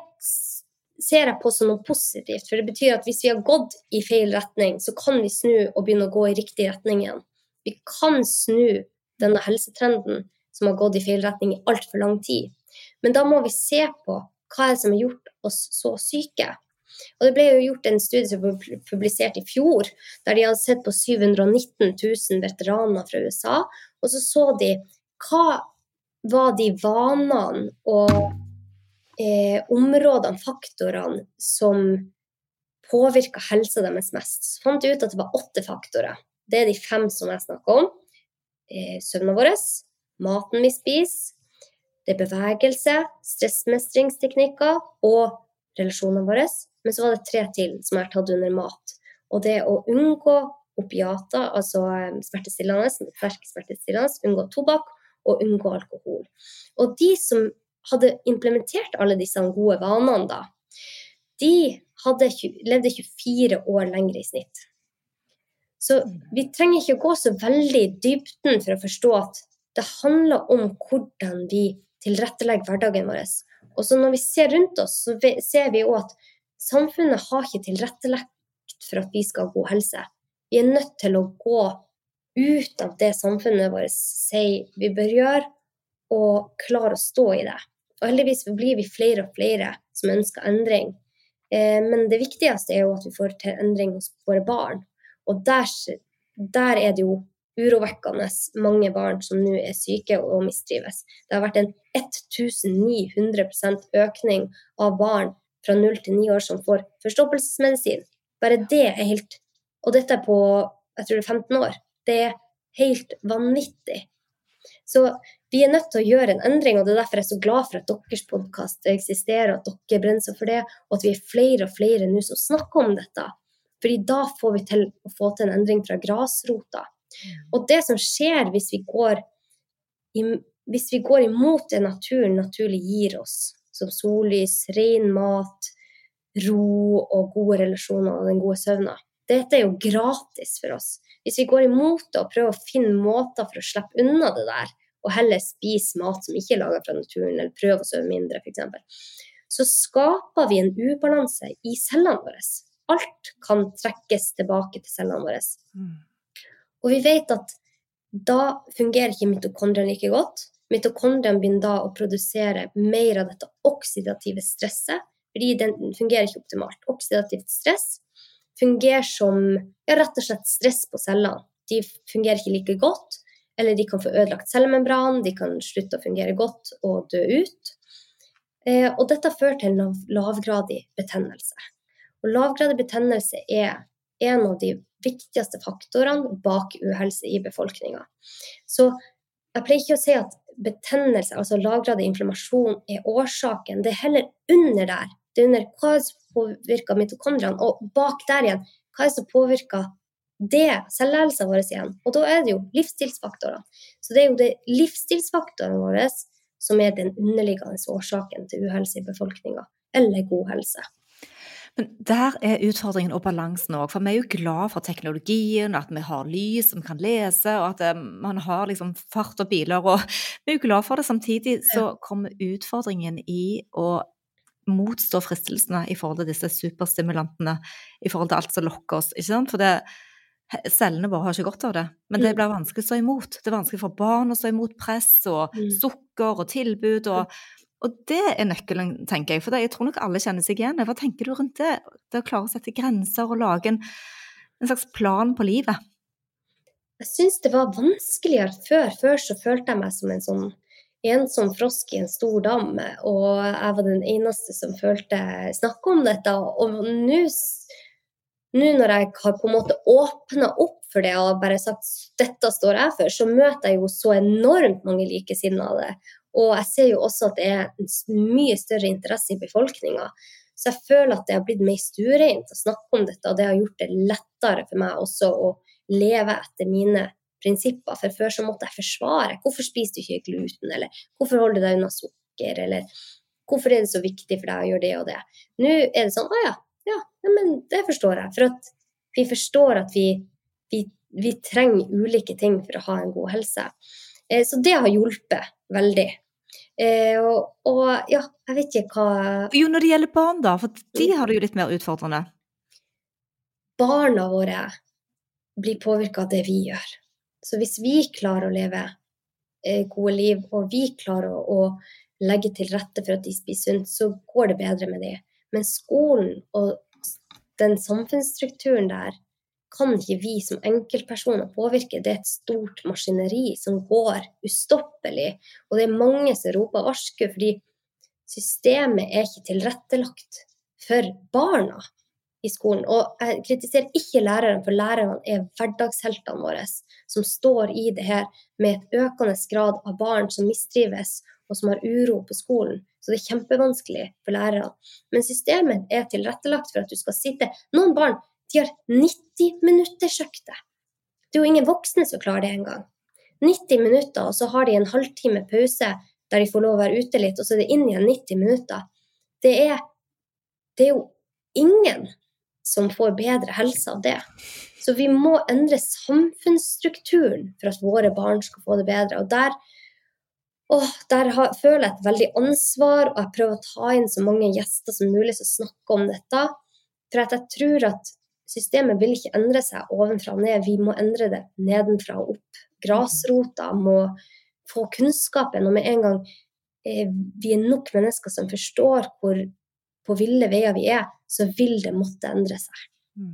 ser jeg på som noe positivt, for det betyr at hvis vi har gått i feil retning, så kan vi snu og begynne å gå i riktig retning igjen. Vi kan snu denne helsetrenden som har gått i feil retning i alt for lang tid. Men da må vi se på hva er det som har gjort oss så syke. Og det ble jo gjort en studie som ble publisert i fjor, der de hadde sett på 719 000 veteraner fra USA, og så de hva var de vanene og områdene, faktorene som påvirket helsa deres mest. Så fant jeg ut at det var 8 faktorer. Det er de 5 som jeg snakker om. Søvnen vår, maten vi spiser, det er bevegelse, stressmestringsteknikker og relasjonene våre. Men så var det 3 til som jeg har tatt under mat. Og det er å unngå opiater, altså smertestillende, sterk smertestillende, unngå tobakk og unngå alkohol. Og de som hadde implementert alle disse gode vanene da, de levde 24 år lenger i snitt. Så vi trenger ikke gå så veldig i dybden for å forstå at det handler om hvordan vi tilrettelegger hverdagen vår. Og så når vi ser rundt oss, så ser vi jo at samfunnet har ikke tilrettelagt for at vi skal ha god helse. Vi er nødt til å gå ut av det samfunnet vårt sier vi bør gjøre, og klare å stå i det. Og heldigvis blir vi flere og flere som ønsker endring. Men det viktigste er jo at vi får til endring hos våre barn. Og der er det jo urovekkende mange barn som nå er syke og mistrives. Det har vært en 1900% økning av barn fra 0 til 9 år som får forstoppelsesmedisin. Bare det er helt, og dette er på, jeg tror det er 15 år, det er helt vanvittig. Så vi er nødt til å gjøre en endring, og det er derfor jeg er så glad for at deres podcast eksisterer, at dere brenner seg for det, og at vi er flere og flere nå som snakker om dette. Fordi da får vi til å få til en endring fra grasrota. Og det som skjer hvis vi går imot det naturen naturlig gir oss, som sollys, ren mat, ro og gode relasjoner og den gode søvnen, dette er jo gratis for oss. Hvis vi går imot det og prøver å finne måter for å slippe unna det der, og heller spise mat som ikke er laget fra naturen, eller prøve å sove mindre for eksempel, så skaper vi en ubalanse i cellene våre. Alt kan trekkes tilbake til cellene våre. Og vi vet at da fungerer ikke mitokondrien like godt. Mitokondrien begynner da å produsere mer av dette oksidative stresset, fordi den fungerer ikke optimalt. Oksidativt stress fungerer som rett og slett stress på cellene. De fungerer ikke like godt, eller de kan få ødelagt cellemembran, de kan slutte å fungere godt og dø ut. Og dette fører til lavgradig betennelse. Og lavgradig betennelse en av de viktigste faktorene bak uhelse i befolkningen. Så jeg pleier ikke å si at betennelse, altså lavgradig inflammasjon, årsaken. Det heller under der. Det under hva som påvirker mitokondriene, og bak der igjen, hva som påvirker det, cellehelsen vår igjen. Og da det jo livsstilsfaktorene. Så det jo det livsstilsfaktorene våre som den underliggende årsaken til uhelse i befolkningen, eller god helse. Men der utfordringen og balansen også, for vi jo glad for teknologien, at vi har lys som kan lese, og at man har liksom fart og biler, og vi jo glad for det. Samtidig så kommer utfordringen i å motstå fristelsene i forhold til disse superstimulantene, i forhold til alt som lokker oss, ikke sant? For cellene våre har ikke godt av det, men det blir vanskelig å stå imot. Det vanskelig for barn å stå imot press, og sukker og tilbud, og det nøkkelen, tenker jeg, for jeg tror nok alle kjenner seg igjen. Hva tenker du rundt det? Det å klare å sette grenser og lage en slags plan på livet. Jeg synes det var vanskeligere før. Før så følte jeg meg som en sånn ensom frosk i en stor dam, og jeg var den eneste som snakke om dette. Og nå når jeg har på en måte åpnet opp for det og bare sagt dette står jeg for, så møter jeg jo så enormt mange likesinnede. Og jeg ser jo også at det en mye større interesse i befolkningen. Så jeg føler at det har blitt mer stuereint å snakke om dette, og det har gjort det lettere for meg også å leve etter mine prinsipper. For før så måtte jeg forsvare. Hvorfor spiser du ikke gluten? Eller hvorfor holder du deg unna sukker? Eller hvorfor det så viktig for deg å gjøre det og det? Nå det sånn, men det forstår jeg. For at vi forstår at vi trenger ulike ting for å ha en god helse. Så det har hjulpet veldig. Og ja, jeg vet ikke hva... Jo, når det gjelder barn da, for de har det jo litt mer utfordrende. Barna våre blir påvirket av det vi gjør. Så hvis vi klarer å leve gode liv, og vi klarer å legge til rette for at de spiser sunt, så går det bedre med de. Men skolen og den samfunnsstrukturen der kan ikke vi som enkeltpersoner påvirke. Det et stort maskineri som går ustoppelig, og det mange som roper varsku, fordi systemet ikke tilrettelagt for barna i skolen. Og jeg kritiserer ikke lærerne, for lærerne hverdagsheltene våre, som står i det her med et økende grad av barn som mistrives, og som har uro på skolen. Så det kjempevanskelig for lærerne. Men systemet tilrettelagt for at du skal sitte. Noen barn, de har 90 minutter økte. Det jo ingen voksne som klarer det en gang. 90 minutter, og så har de en halvtime pause der de får lov å være ute litt, og så det inn igjen 90 minutter. Det jo ingen som får bedre helse av det. Så vi må endre samfunnsstrukturen for at våre barn skal få det bedre. Og der føler jeg et veldig ansvar, og jeg prøver å ta inn så mange gjester som mulig som snakker om dette. For at jeg tror at systemet vil ikke endre seg ovenfra og ned. Vi må endre det nedenfra og opp. Grasrota må få kunnskapen, og med en gang vi nok mennesker som forstår hvor på ville veier vi så vil det måtte endre seg.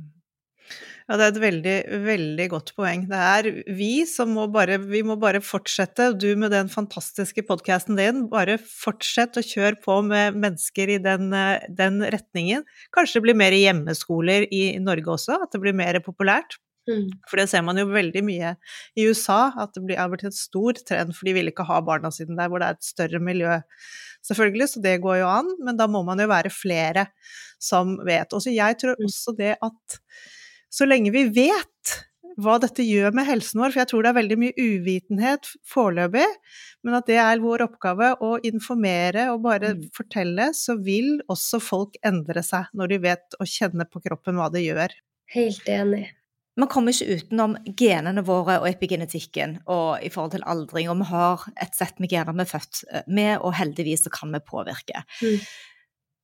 Ja, det et veldig, veldig godt poeng. Det vi som må bare fortsette, og du med den fantastiske podcasten din, bare fortsett å kjøre på med mennesker i den retningen. Kanskje det blir mer hjemmeskoler i Norge også, at det blir mer populært. For det ser man jo veldig mye i USA, at det har blitt en stor trend, for de vil ikke ha barna sine der, hvor det et større miljø, selvfølgelig, så det går jo an, men da må man jo være flere som vet. Og så jeg tror også det at så lenge vi vet hva dette gjør med helsen vår, for jeg tror det veldig mye uvitenhet foreløpig, men at det vår oppgave å informere og bare fortelle, så vil også folk endre seg når de vet og kjenner på kroppen hva det gjør. Helt enig. Man kommer ikke utenom genene våre og epigenetikken og i forhold til aldring, og vi har et sett med gener vi født med, og heldigvis så kan vi påvirke.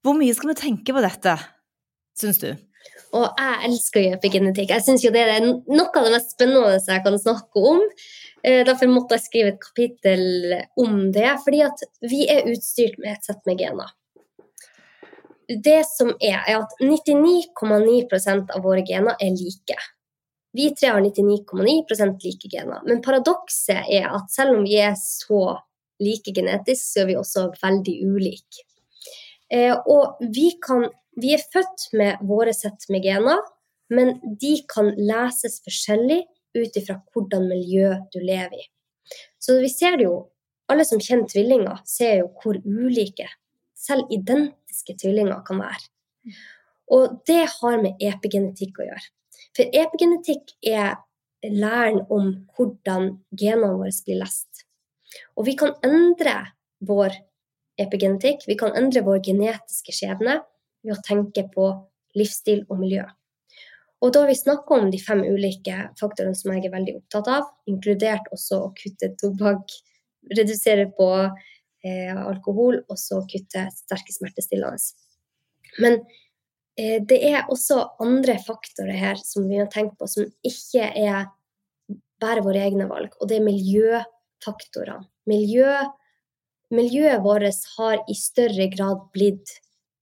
Hvor mye skal vi tenke på dette, synes du? Og jeg elsker jo epigenetikk. Jeg synes jo det er noe av det mest spennende jeg kan snakke om. Derfor måtte jeg skrive et kapittel om det, fordi at vi er utstyrt med et sett med gener. Det som er at 99,9% av våre gener er like. Vi tre har 99,9% like gener. Men paradokset er at selv om vi er så like genetisk, så er vi også veldig ulike. Og vi er født med våre sett med gener, men de kan leses forskjellig ut ifra hvordan miljø du lever i. Så vi ser det jo, alle som kjenner tvillinger, ser jo hvor ulike, selv identiske tvillinger kan være. Og det har med epigenetikk å gjøre. For epigenetikk er læren om hvordan genene våre blir lest. Og vi kan endre vår epigenetikk, vi kan endre vår genetiske skjebne ved å tenke på livsstil og miljø. Og da har vi snakket om de 5 ulike faktorene som jeg er veldig opptatt av, inkludert også å kutte tobakk, redusere på alkohol, og så kutte sterke smertestillende. Men det er også andre faktorer her som vi må tenke på, som ikke er bare våre egne valg, og det er miljøfaktorene. Miljøet vårt har i større grad blitt,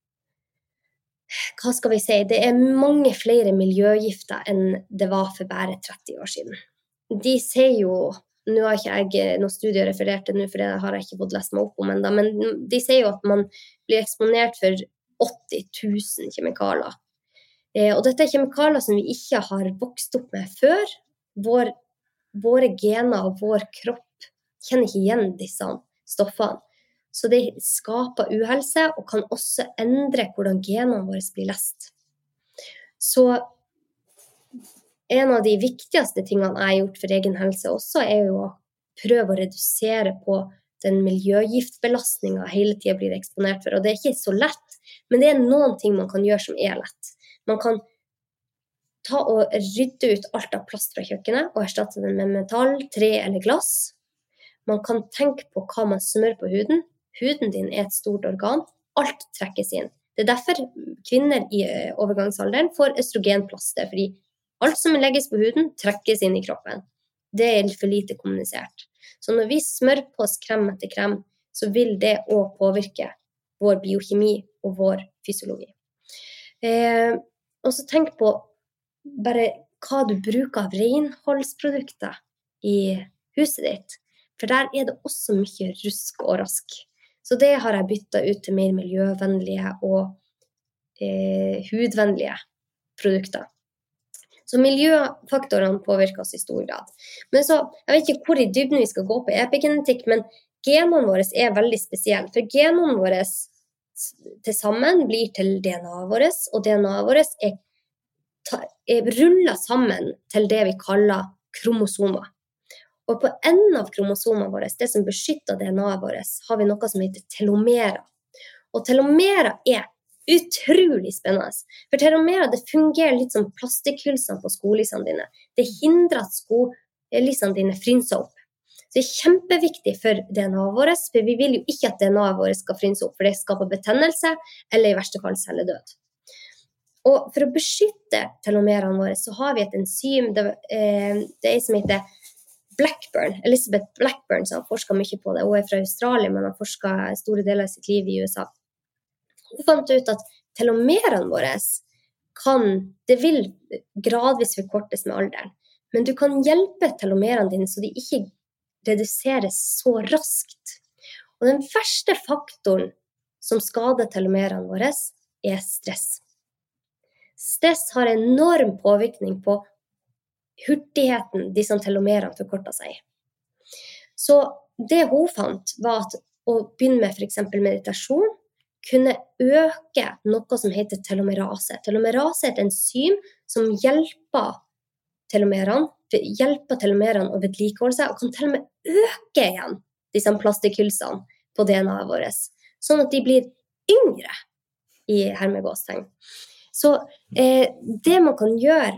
hva skal vi si, det er mange flere miljøgifter enn det var for bare 30 år siden. De sier jo, nå har ikke jeg noen studier referert til nå, for det har jeg ikke fått lest meg opp om enda, men de sier jo at man blir eksponert for 80 000 kjemikalier. Og dette er kjemikalier som vi ikke har vokst opp med før. Våre gener og vår kropp kjenner ikke igjen disse stoffene. Så det skaper uhelse og kan også endre hvordan genene våre blir lest. Så en av de viktigste tingene jeg har gjort for egen helse også er jo å prøve å redusere på den miljøgiftbelastningen hele tiden blir eksponert for. Og det er ikke så lett, men det er noen ting man kan gjøre som er lett. Man kan ta og rydde ut alt av plast fra kjøkkenet og erstatte den med metall, tre eller glass. Man kan tenke på hva man smører på huden. Huden din er et stort organ. Alt trekkes inn. Det er derfor kvinner i overgangsalderen får østrogenplaster, fordi alt som legges på huden trekkes inn i kroppen. Det er for lite kommunisert. Så når vi smører på oss krem etter krem, så vil det også påvirke vår biokjemi og vår fysiologi. Og så tenk på bare hva du bruker av renholdsprodukter i huset ditt. For der er det også mye rusk og rask. Så det har jeg byttet ut til mer miljøvennlige og hudvennlige produkter. Så miljøfaktorene påvirker oss i stor grad. Men så, jeg vet ikke hvor i dybden vi skal gå på epigenetikk, men genene våre er veldig spesielle. For genene våre til sammen blir til DNA-et vårt, og DNA-et vårt er rullet sammen til det vi kaller kromosomer. Og på enden av kromosomene våre, det som beskytter DNA-et vårt, har vi noe som heter telomerer. Og telomerer er utrolig spennende. For telomerer, det fungerer litt som plastikkhylsene på skolissene dine. Det hindrer at skolissene dine frynser opp. Så det er kjempeviktig for DNA-et vårt, for vi vil jo ikke at DNA-et vårt skal frynse opp, for det skaper betennelse, eller i verste fall celledød. Og for å beskytte telomerene våre, så har vi et enzym, det er som heter Elizabeth Blackburn, som har forsket mye på det. Hun er fra Australia, men har forsket store deler av sitt liv i USA. Hun fant ut at telomerene våre det vil gradvis forkortes med alderen, men du kan hjelpe telomerene dine så de ikke reduseres så raskt. Og den verste faktoren som skader telomerene våre er stress. Stress har enorm påvirkning på hurtigheten disse telomerene forkortet seg. Så det hun fant var at å begynne med for eksempel meditasjon kunne øke noe som heter telomerase. Telomerase er et enzym som hjelper telomerene å vedlikeholde seg, og kan til og med øke igjen disse plastikkhylsene på DNA-et vårt, sånn at de blir yngre i hermegåstegn. Så det man kan gjøre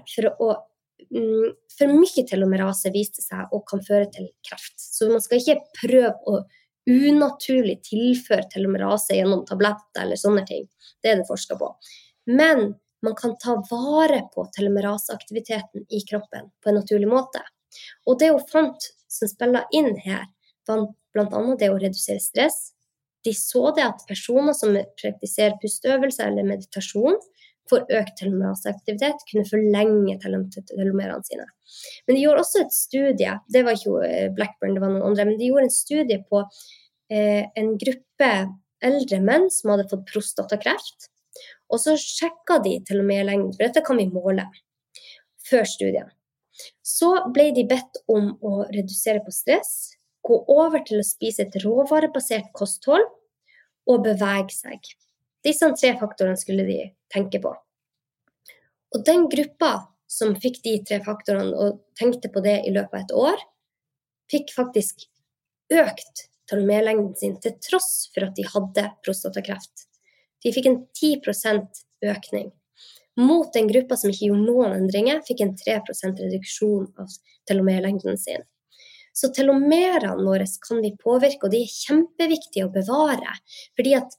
for mye telomerase viste seg og kan føre til kreft. Så man skal ikke prøve å unaturlig tilfør telomerase gjennom tabletter eller sånne ting. Det det forsket på. Men man kan ta vare på telomeraseaktiviteten i kroppen på en naturlig måte. Og det hun fant som spiller inn her, var blant annet det å redusere stress. De så det at personer som praktiserer pusteøvelser eller meditasjon får økt telomeraseaktivitet, kunne forlenge telomerene sine. Men de gjorde også et studie, det var ikke Blackburn, det var noen andre, men de gjorde en studie på en gruppe eldre menn som hadde fått prostatakreft, og så sjekket de telomerlengden, for dette kan vi måle før studien. Så ble de bedt om å redusere på stress, gå over til å spise et råvarebasert kosthold og bevege seg. Disse 3 faktorene skulle de tenke på. Og den gruppa som fikk de 3 faktorene og tenkte på det i løpet av et år, fikk faktisk økt telomerlengden sin til tross for at de hadde prostatakreft. De fikk en 10% økning. Mot den gruppa som ikke gjorde noen endringer, fikk en 3% reduksjon av telomerlengden sin. Så telomerene våre kan vi påvirke, og de kjempeviktige å bevare. Fordi at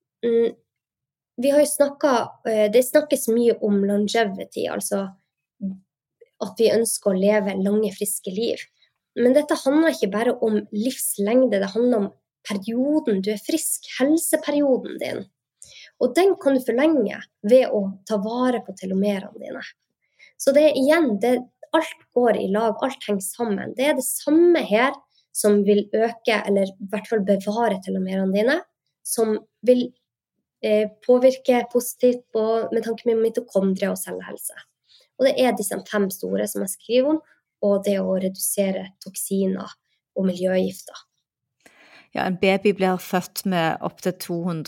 vi har jo det snakkes mye om longevity, altså at vi ønsker å leve lange, friske liv. Men dette handler ikke bare om livslengde, det handler om perioden du frisk, helseperioden din. Og den kan du forlenge ved å ta vare på telomerene dine. Så det igjen, alt går i lag, alt henger sammen. Det det samme her som vil øke, eller i hvert fall bevare telomerene dine, som vil påvirke positivt med tanke med mitokondrie og cellehelse. Og det disse 5 store som jeg skriver om, og det å redusere toksiner og miljøgifter. Ja, en baby blir født med opp til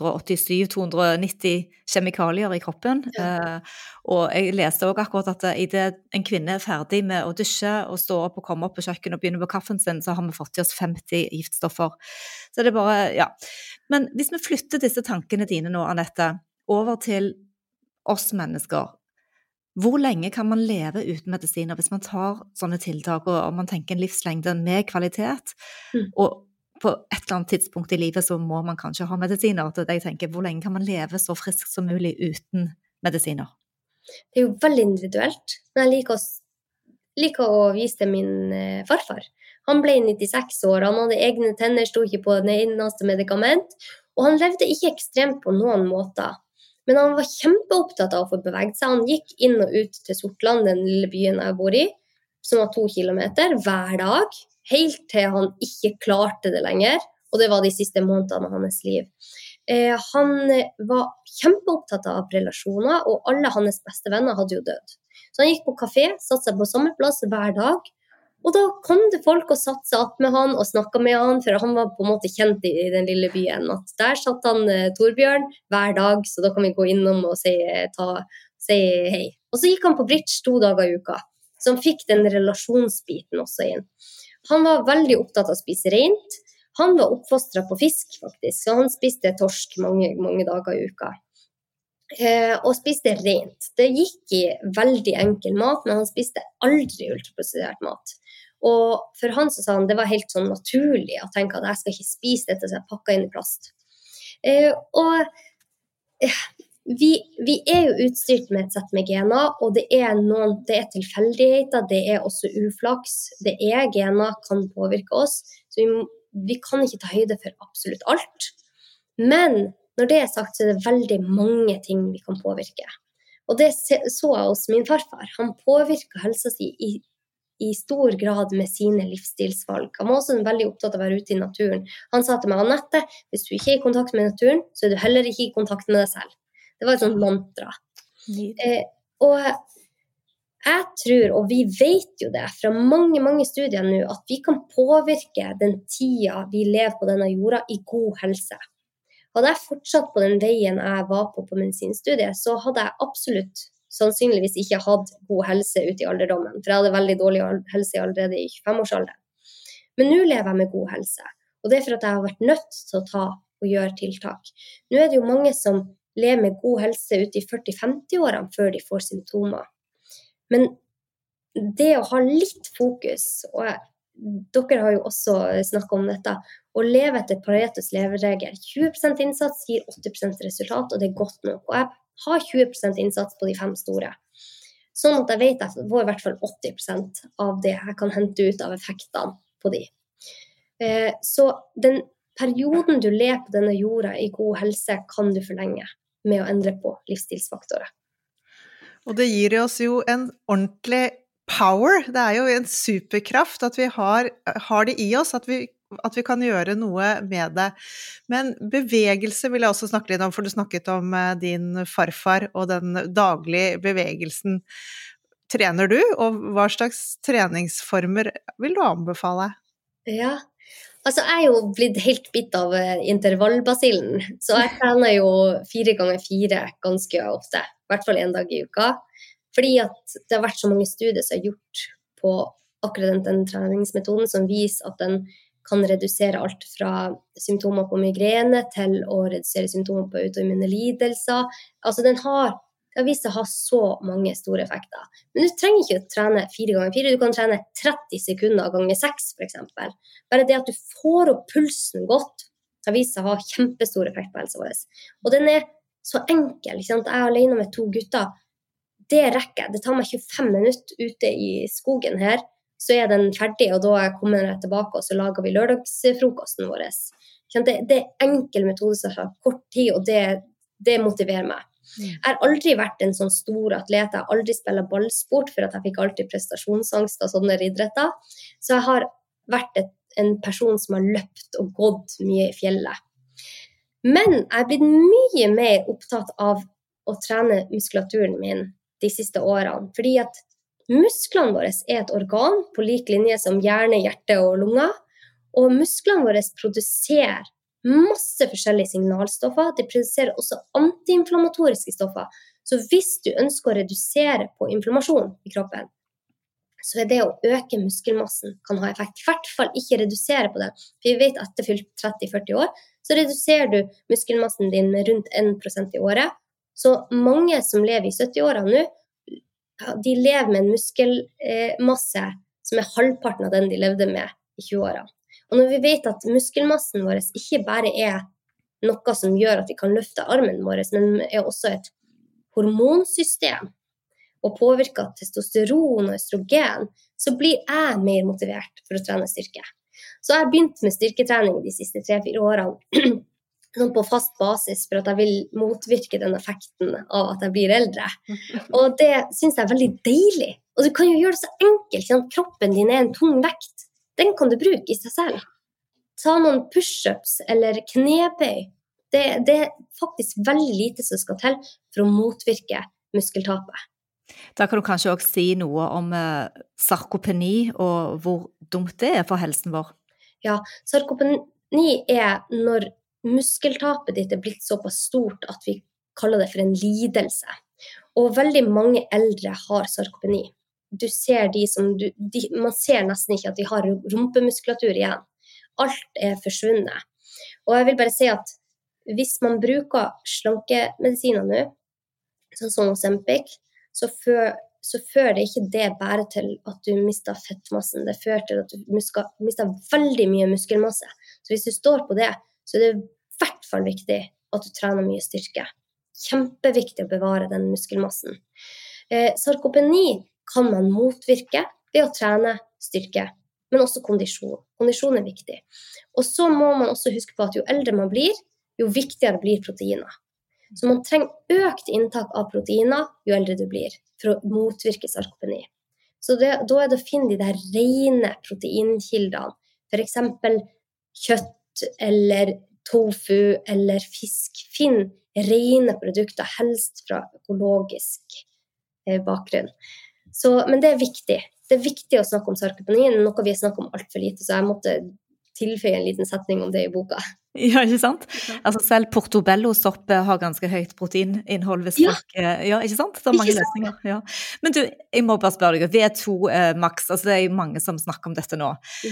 287-290 kjemikalier i kroppen. Ja. Og jeg leste også akkurat at i det en kvinne ferdig med å dusje og stå opp og komme opp på kjøkken og begynne på kaffen sin, så har vi fått i oss 50 giftstoffer. Så det bare, ja. Men hvis vi flytter disse tankene dine nå, Anette, over til oss mennesker, hvor lenge kan man leve uten medisiner hvis man tar sånne tiltak, og man tenker en livslengde med kvalitet, og på et eller annet tidspunkt i livet så må man kanskje ha medisiner, til jeg tenker, hvor lenge kan man leve så frisk som mulig uten medisiner? Det jo veldig individuelt, men jeg liker å vise til min farfar. Han ble 96 år, han hadde egne tenner, stod ikke på den eneste medikament, og han levde ikke ekstremt på noen måter. Men han var kjempeopptatt av å få beveget seg. Han gikk inn og ut til Sortland, den lille byen jeg bor i, som var 2 kilometer, hver dag, helt til han ikke klarte det lenger, og det var de siste månedene av hans liv. Han var kjempeopptatt av relasjoner, og alle hans beste venner hadde jo dødd. Så han gikk på kafé, satt seg på samme plass hver dag, og da kom det folk og satt seg opp med han og snakket med han, for han var på en måte kjent i den lille byen, at der satt han Torbjørn hver dag, så da kan vi gå innom og si hei. Og så gikk han på bridge 2 dager i uka, så han fikk den relasjonsbiten også inn. Han var veldig opptatt av å spise rent. Han var oppfostret på fisk, faktisk, så han spiste torsk mange dager i uka. Og spiste rent. Det gikk i veldig enkel mat, men han spiste aldri ultraprosessert mat. Og for han så sa han, det var helt sånn naturlig å tenke at jeg skal ikke spise dette, så jeg pakket inn i plast. Vi jo utstyrt med et sett med gener, og det tilfeldigheter, det også uflaks, det gener kan påvirke oss, så vi kan ikke ta høyde for absolutt alt. Men når det sagt, så det veldig mange ting vi kan påvirke. Og det så jeg hos min farfar. Han påvirker helsa si i stor grad med sine livsstilsvalg. Han var også veldig opptatt av å være ute i naturen. Han sa til meg, Anette, hvis du ikke i kontakt med naturen, så du heller ikke i kontakt med deg selv. Det var et sånt mantra. Og jeg tror, og vi vet jo det fra mange studier nå, at vi kan påvirke den tida vi lever på denne jorda i god helse. Hadde jeg fortsatt på den veien jeg var på medisinstudiet, så hadde jeg absolutt sannsynligvis ikke hatt god helse ut i alderdommen, for jeg hadde veldig dårlig helse allerede i 25-årsalderen. Men nå lever jeg med god helse, og det for at jeg har vært nødt til å ta og gjøre tiltak. Nå det jo mange som lever med god helse ut i 40-50-årene før de får symptomer. Men det å ha litt fokus, og dere har jo også snakket om dette, å leve etter Paretos leveregel. 20% innsats gir 80% resultat, og det er godt nok. Og jeg har 20% innsats på de 5 store. Sånn at jeg vet at jeg får i hvert fall 80% av det jeg kan hente ut av effektene på de. Så den perioden du lever på denne jorda i god helse kan du forlenge med å endre på livsstilsfaktorer. Og det gir oss jo en ordentlig power, det er jo en superkraft at vi har det i oss, at vi kan gjøre noe med det. Men bevegelse vil jeg også snakke litt om, for du snakket om din farfar og den daglige bevegelsen. Trener du, og hva slags treningsformer vil du anbefale? Ja, altså jeg er jo blitt helt bitt av intervallbasillen, så jeg trener jo 4x4 ganske ofte, i hvert fall 1 dag i uka. Fordi at det har vært så mange studier som har gjort på akkurat den treningsmetoden som viser at den kan redusere alt fra symptomer på migrene til å redusere symptomer på autoimmune lidelser. Altså det har vist å ha så mange store effekter. Men du trenger ikke å trene 4x4, du kan trene 30 sekunder ganger 6 for eksempel. Bare det at du får opp pulsen godt, har vist å ha kjempestor effekt på helsa vår. Og den er så enkel, ikke sant? Jeg er alene med 2 gutter. Det rekker. Det tar meg 25 minutter ute i skogen her, så er den ferdig, og da kommer jeg tilbake, og så lager vi lørdagsfrokosten vår. Det er enkel metode som har kort tid, og det motiverer meg. Jeg har aldri vært en sånn stor atlet, jeg har aldri spillet ballsport, for at jeg fikk alltid prestasjonsangst og sånne idretter. Så jeg har vært en person som har løpt og gått mye i fjellet. Men jeg har blitt mye mer opptatt av å trene muskulaturen min de siste årene, fordi at musklene våre er et organ på lik linje som hjerne, hjerte og lunger, og musklene våre produserer masse forskjellige signalstoffer, de produserer også antiinflammatoriske stoffer, så hvis du ønsker å redusere på inflammasjon i kroppen, så er det å øke muskelmassen kan ha effekt, i hvert fall ikke redusere på det, for vi vet at etter fylt 30-40 år, så reduserer du muskelmassen din med rundt 1% i året. Så mange som lever i 70-årene nå, de lever med en muskelmasse som er halvparten av den de levde med i 20-årene. Og når vi vet at muskelmassen vår ikke bare er noe som gjør at vi kan løfte armen vår, men er også et hormonsystem og påvirker testosteron og østrogen, så blir jeg mer motivert for å trene styrke. Så jeg har begynt med styrketrening de siste 3-4 årene, sånn på fast basis, for at jeg vil motvirke den effekten av at jeg blir eldre. Og det synes jeg er veldig deilig. Og du kan jo gjøre det så enkelt, sånn at kroppen din er en tung vekt. Den kan du bruke i seg selv. Ta noen push-ups eller knebøy. Det er faktisk veldig lite som skal til for å motvirke muskeltapet. Da kan du kanskje også si noe om sarkopeni og hvor dumt det er for helsen vår. Ja, sarkopeni er når muskeltapet ditt er blitt såpass stort at vi kaller det for en lidelse. Og veldig mange eldre har sarkopeni. Du ser man ser nesten ikke at de har rumpemuskulatur igjen. Alt er forsvunnet. Og jeg vil bare si at hvis man bruker slankemedisiner nå, sånn som Ozempic, så fører det ikke det bare til at du mister fettmassen. Det fører til at du mister veldig mye muskelmasse. Så hvis du står på det, så er det i hvert fall viktig at du trener mye styrke. Kjempeviktig å bevare den muskelmassen. Sarkopeni kan man motvirke ved å trene styrke, men også kondisjon. Kondisjon er viktig. Og så må man også huske på at jo eldre man blir, jo viktigere blir proteiner. Så man trenger økt inntak av proteiner jo eldre du blir, for å motvirke sarkopeni. Så da er det å finne de der rene proteinkildene, for eksempel kjøtt eller tofu eller fisk. Finn rene produkter, helst fra økologisk bakgrunn. Men det er viktig. Det er viktig å snakke om sarkopeni, noe vi har snakket om alt for lite, så jeg måtte tilføye en liten setning om det i boka. Ja, ikke sant? Altså selv portobello-sopp har ganske høyt proteininnhold hvis folk... Ja, ikke sant? Det er mange løsninger. Ja. Men du, jeg må bare spørre deg, V2 Max, altså det er jo mange som snakker om dette nå.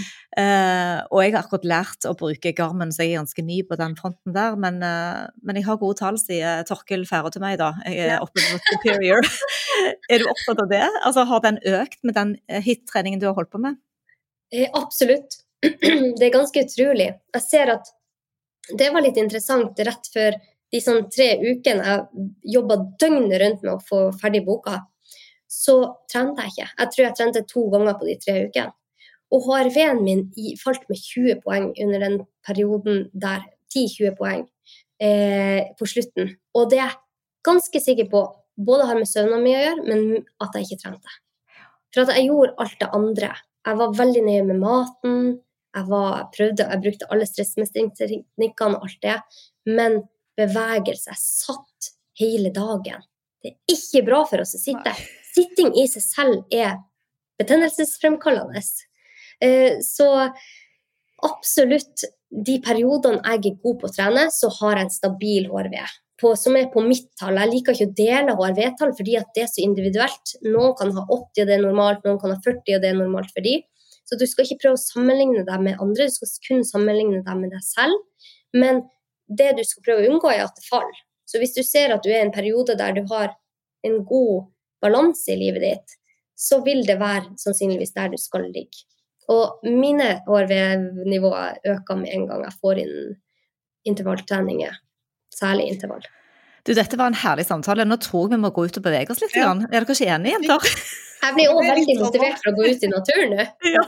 Og jeg har akkurat lært å bruke Garmin, så jeg er ganske ny på den fronten der, men jeg har gode tall, sier Torkel Færø til meg da. Jeg er oppe på Superior. Er du opptatt av det? Altså har den økt med den hit-treningen du har holdt på med? Absolutt. Det ganske utrolig. Jeg ser at det var litt interessant rett før de sånn 3 ukene jeg jobbet døgnet rundt med å få ferdig boka, så trente jeg ikke. Jeg tror jeg trente 2 ganger på de 3 ukene. Og HRV-en min falt med 20 poeng under den perioden der, 10-20 poeng på slutten. Og det er jeg ganske sikker på både har med søvnen min å gjøre, men at jeg ikke trente. For at jeg gjorde alt det andre. Jeg var veldig nøye med maten, jeg brukte alle stressmestringsteknikkene og alt det, men bevegelse, jeg satt hele dagen. Det er ikke bra for oss å sitte. Sitting i seg selv er betennelsesfremkallende. Så absolutt, de periodene jeg er god på å trene, så har jeg en stabil HRV. Som er på mitt tall. Jeg liker ikke å dele HRV-tall, fordi at det er så individuelt. Noen kan ha 80, og det er normalt, noen kan ha 40, og det er normalt for de. Så du skal ikke prøve å sammenligne deg med andre, du skal kun sammenligne deg med deg selv. Men det du skal prøve å unngå er at det faller. Så hvis du ser at du er i en periode der du har en god balanse i livet ditt, så vil det være sannsynligvis der du skal ligge. Og mine HRV-nivåer øker med en gang jeg får inn intervalltreninger. Særlig intervall. Du, dette var en herlig samtale. Nå tror jeg vi må gå ut og bevege oss litt. Ja. Er dere ikke enige, jenter? Jeg blir også veldig motivert for å gå ut i naturen nå. Ja.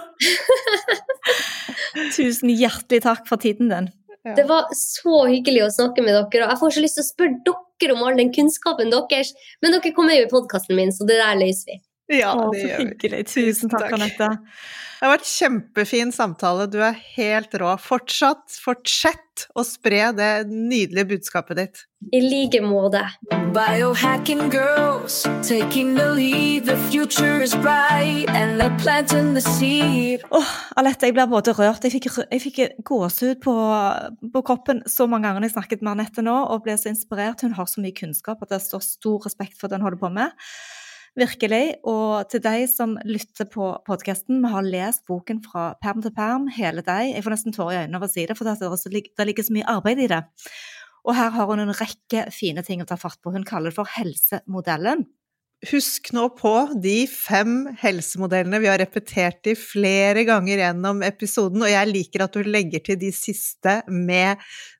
Tusen hjertelig takk for tiden din. Ja. Det var så hyggelig å snakke med dere, og jeg får så lyst til å spørre dere om all den kunnskapen deres, men dere kommer jo i podcasten min, så det der løser vi. Ja, det gjør vi. Tusen takk, Anette. Det har vært kjempefin samtale. Du er helt rå. Fortsett å spre det nydelige budskapet ditt. I like måte. Biohacking girls, taking the lead, the future is bright, and they're planting the seed. Alette, jeg ble både rørt. Jeg fikk gåsehud på kroppen så mange ganger jeg snakket med Anette nå, og ble så inspirert. Hun har så mye kunnskap at det står stor respekt for det hun holder på med. Virkelig, og til deg som lytter på podcasten, vi har lest boken fra perm til perm, hele deg. Jeg får nesten tårer i øynene av å si det, for det ligger så mye arbeid i det. Og her har hun en rekke fine ting å ta fatt på. Hun kaller det for helsemodellen. Husk nå på de 5 helsemodellene. Vi har repetert de flere ganger gjennom episoden, og jeg liker at du legger til de siste med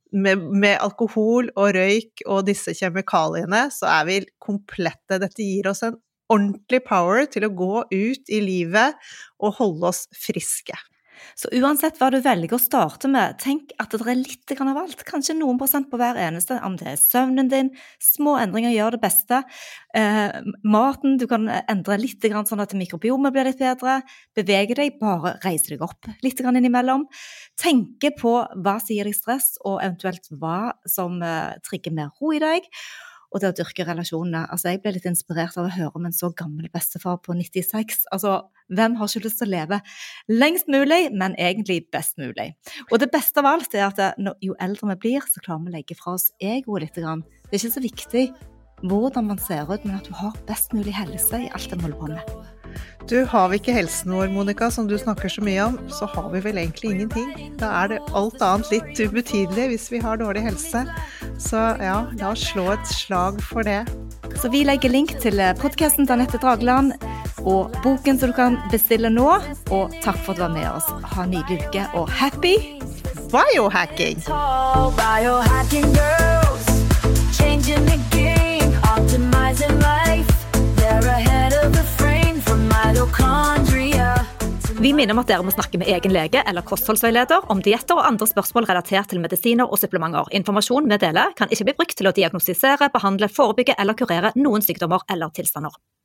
alkohol og røyk og disse kjemikaliene, så er vi komplette. Dette gir oss en ordentlig power til å gå ut i livet og holde oss friske. Så uansett hva du velger å starte med, tenk at det er litt av alt, kanskje noen prosent på hver eneste, om det er søvnen din, små endringer gjør det beste, maten, du kan endre litt sånn at mikrobiomet blir litt bedre, bevege deg, bare reise deg opp litt innimellom, tenke på hva som gir deg stress, og eventuelt hva som trigger mer ro i deg, og det å dyrke relasjonene. Altså, jeg ble litt inspirert av å høre om en så gammel bestefar på 96. Altså, hvem har ikke lyst til å leve lengst mulig, men egentlig best mulig? Og det beste av alt er at jo eldre vi blir, så klarer vi å legge fra oss egoet litt. Det er ikke så viktig hvordan man ser ut, men at du har best mulig helse i alt det man holder på med. Du, har vi ikke helsen vår, Monica, som du snakker så mye om, så har vi vel egentlig ingenting. Da er det alt annet litt ubetydelig hvis vi har dårlig helse. Så ja, la oss slå et slag for det. Så vi legger link til podcasten til Anette Dragland og boken som du kan bestille nå. Og takk for at du var med oss. Ha en nydelig uke og happy biohacking! Biohacking girls, changing the game, optimizing life. They're ahead of the frame from mitochondria. Vi minner om at dere må snakke med egen lege eller kostholdsveileder om dietter og andre spørsmål relatert til medisiner og supplementer. Informasjon vi deler kan ikke bli brukt til å diagnostisere, behandle, forebygge eller kurere noen sykdommer eller tilstander.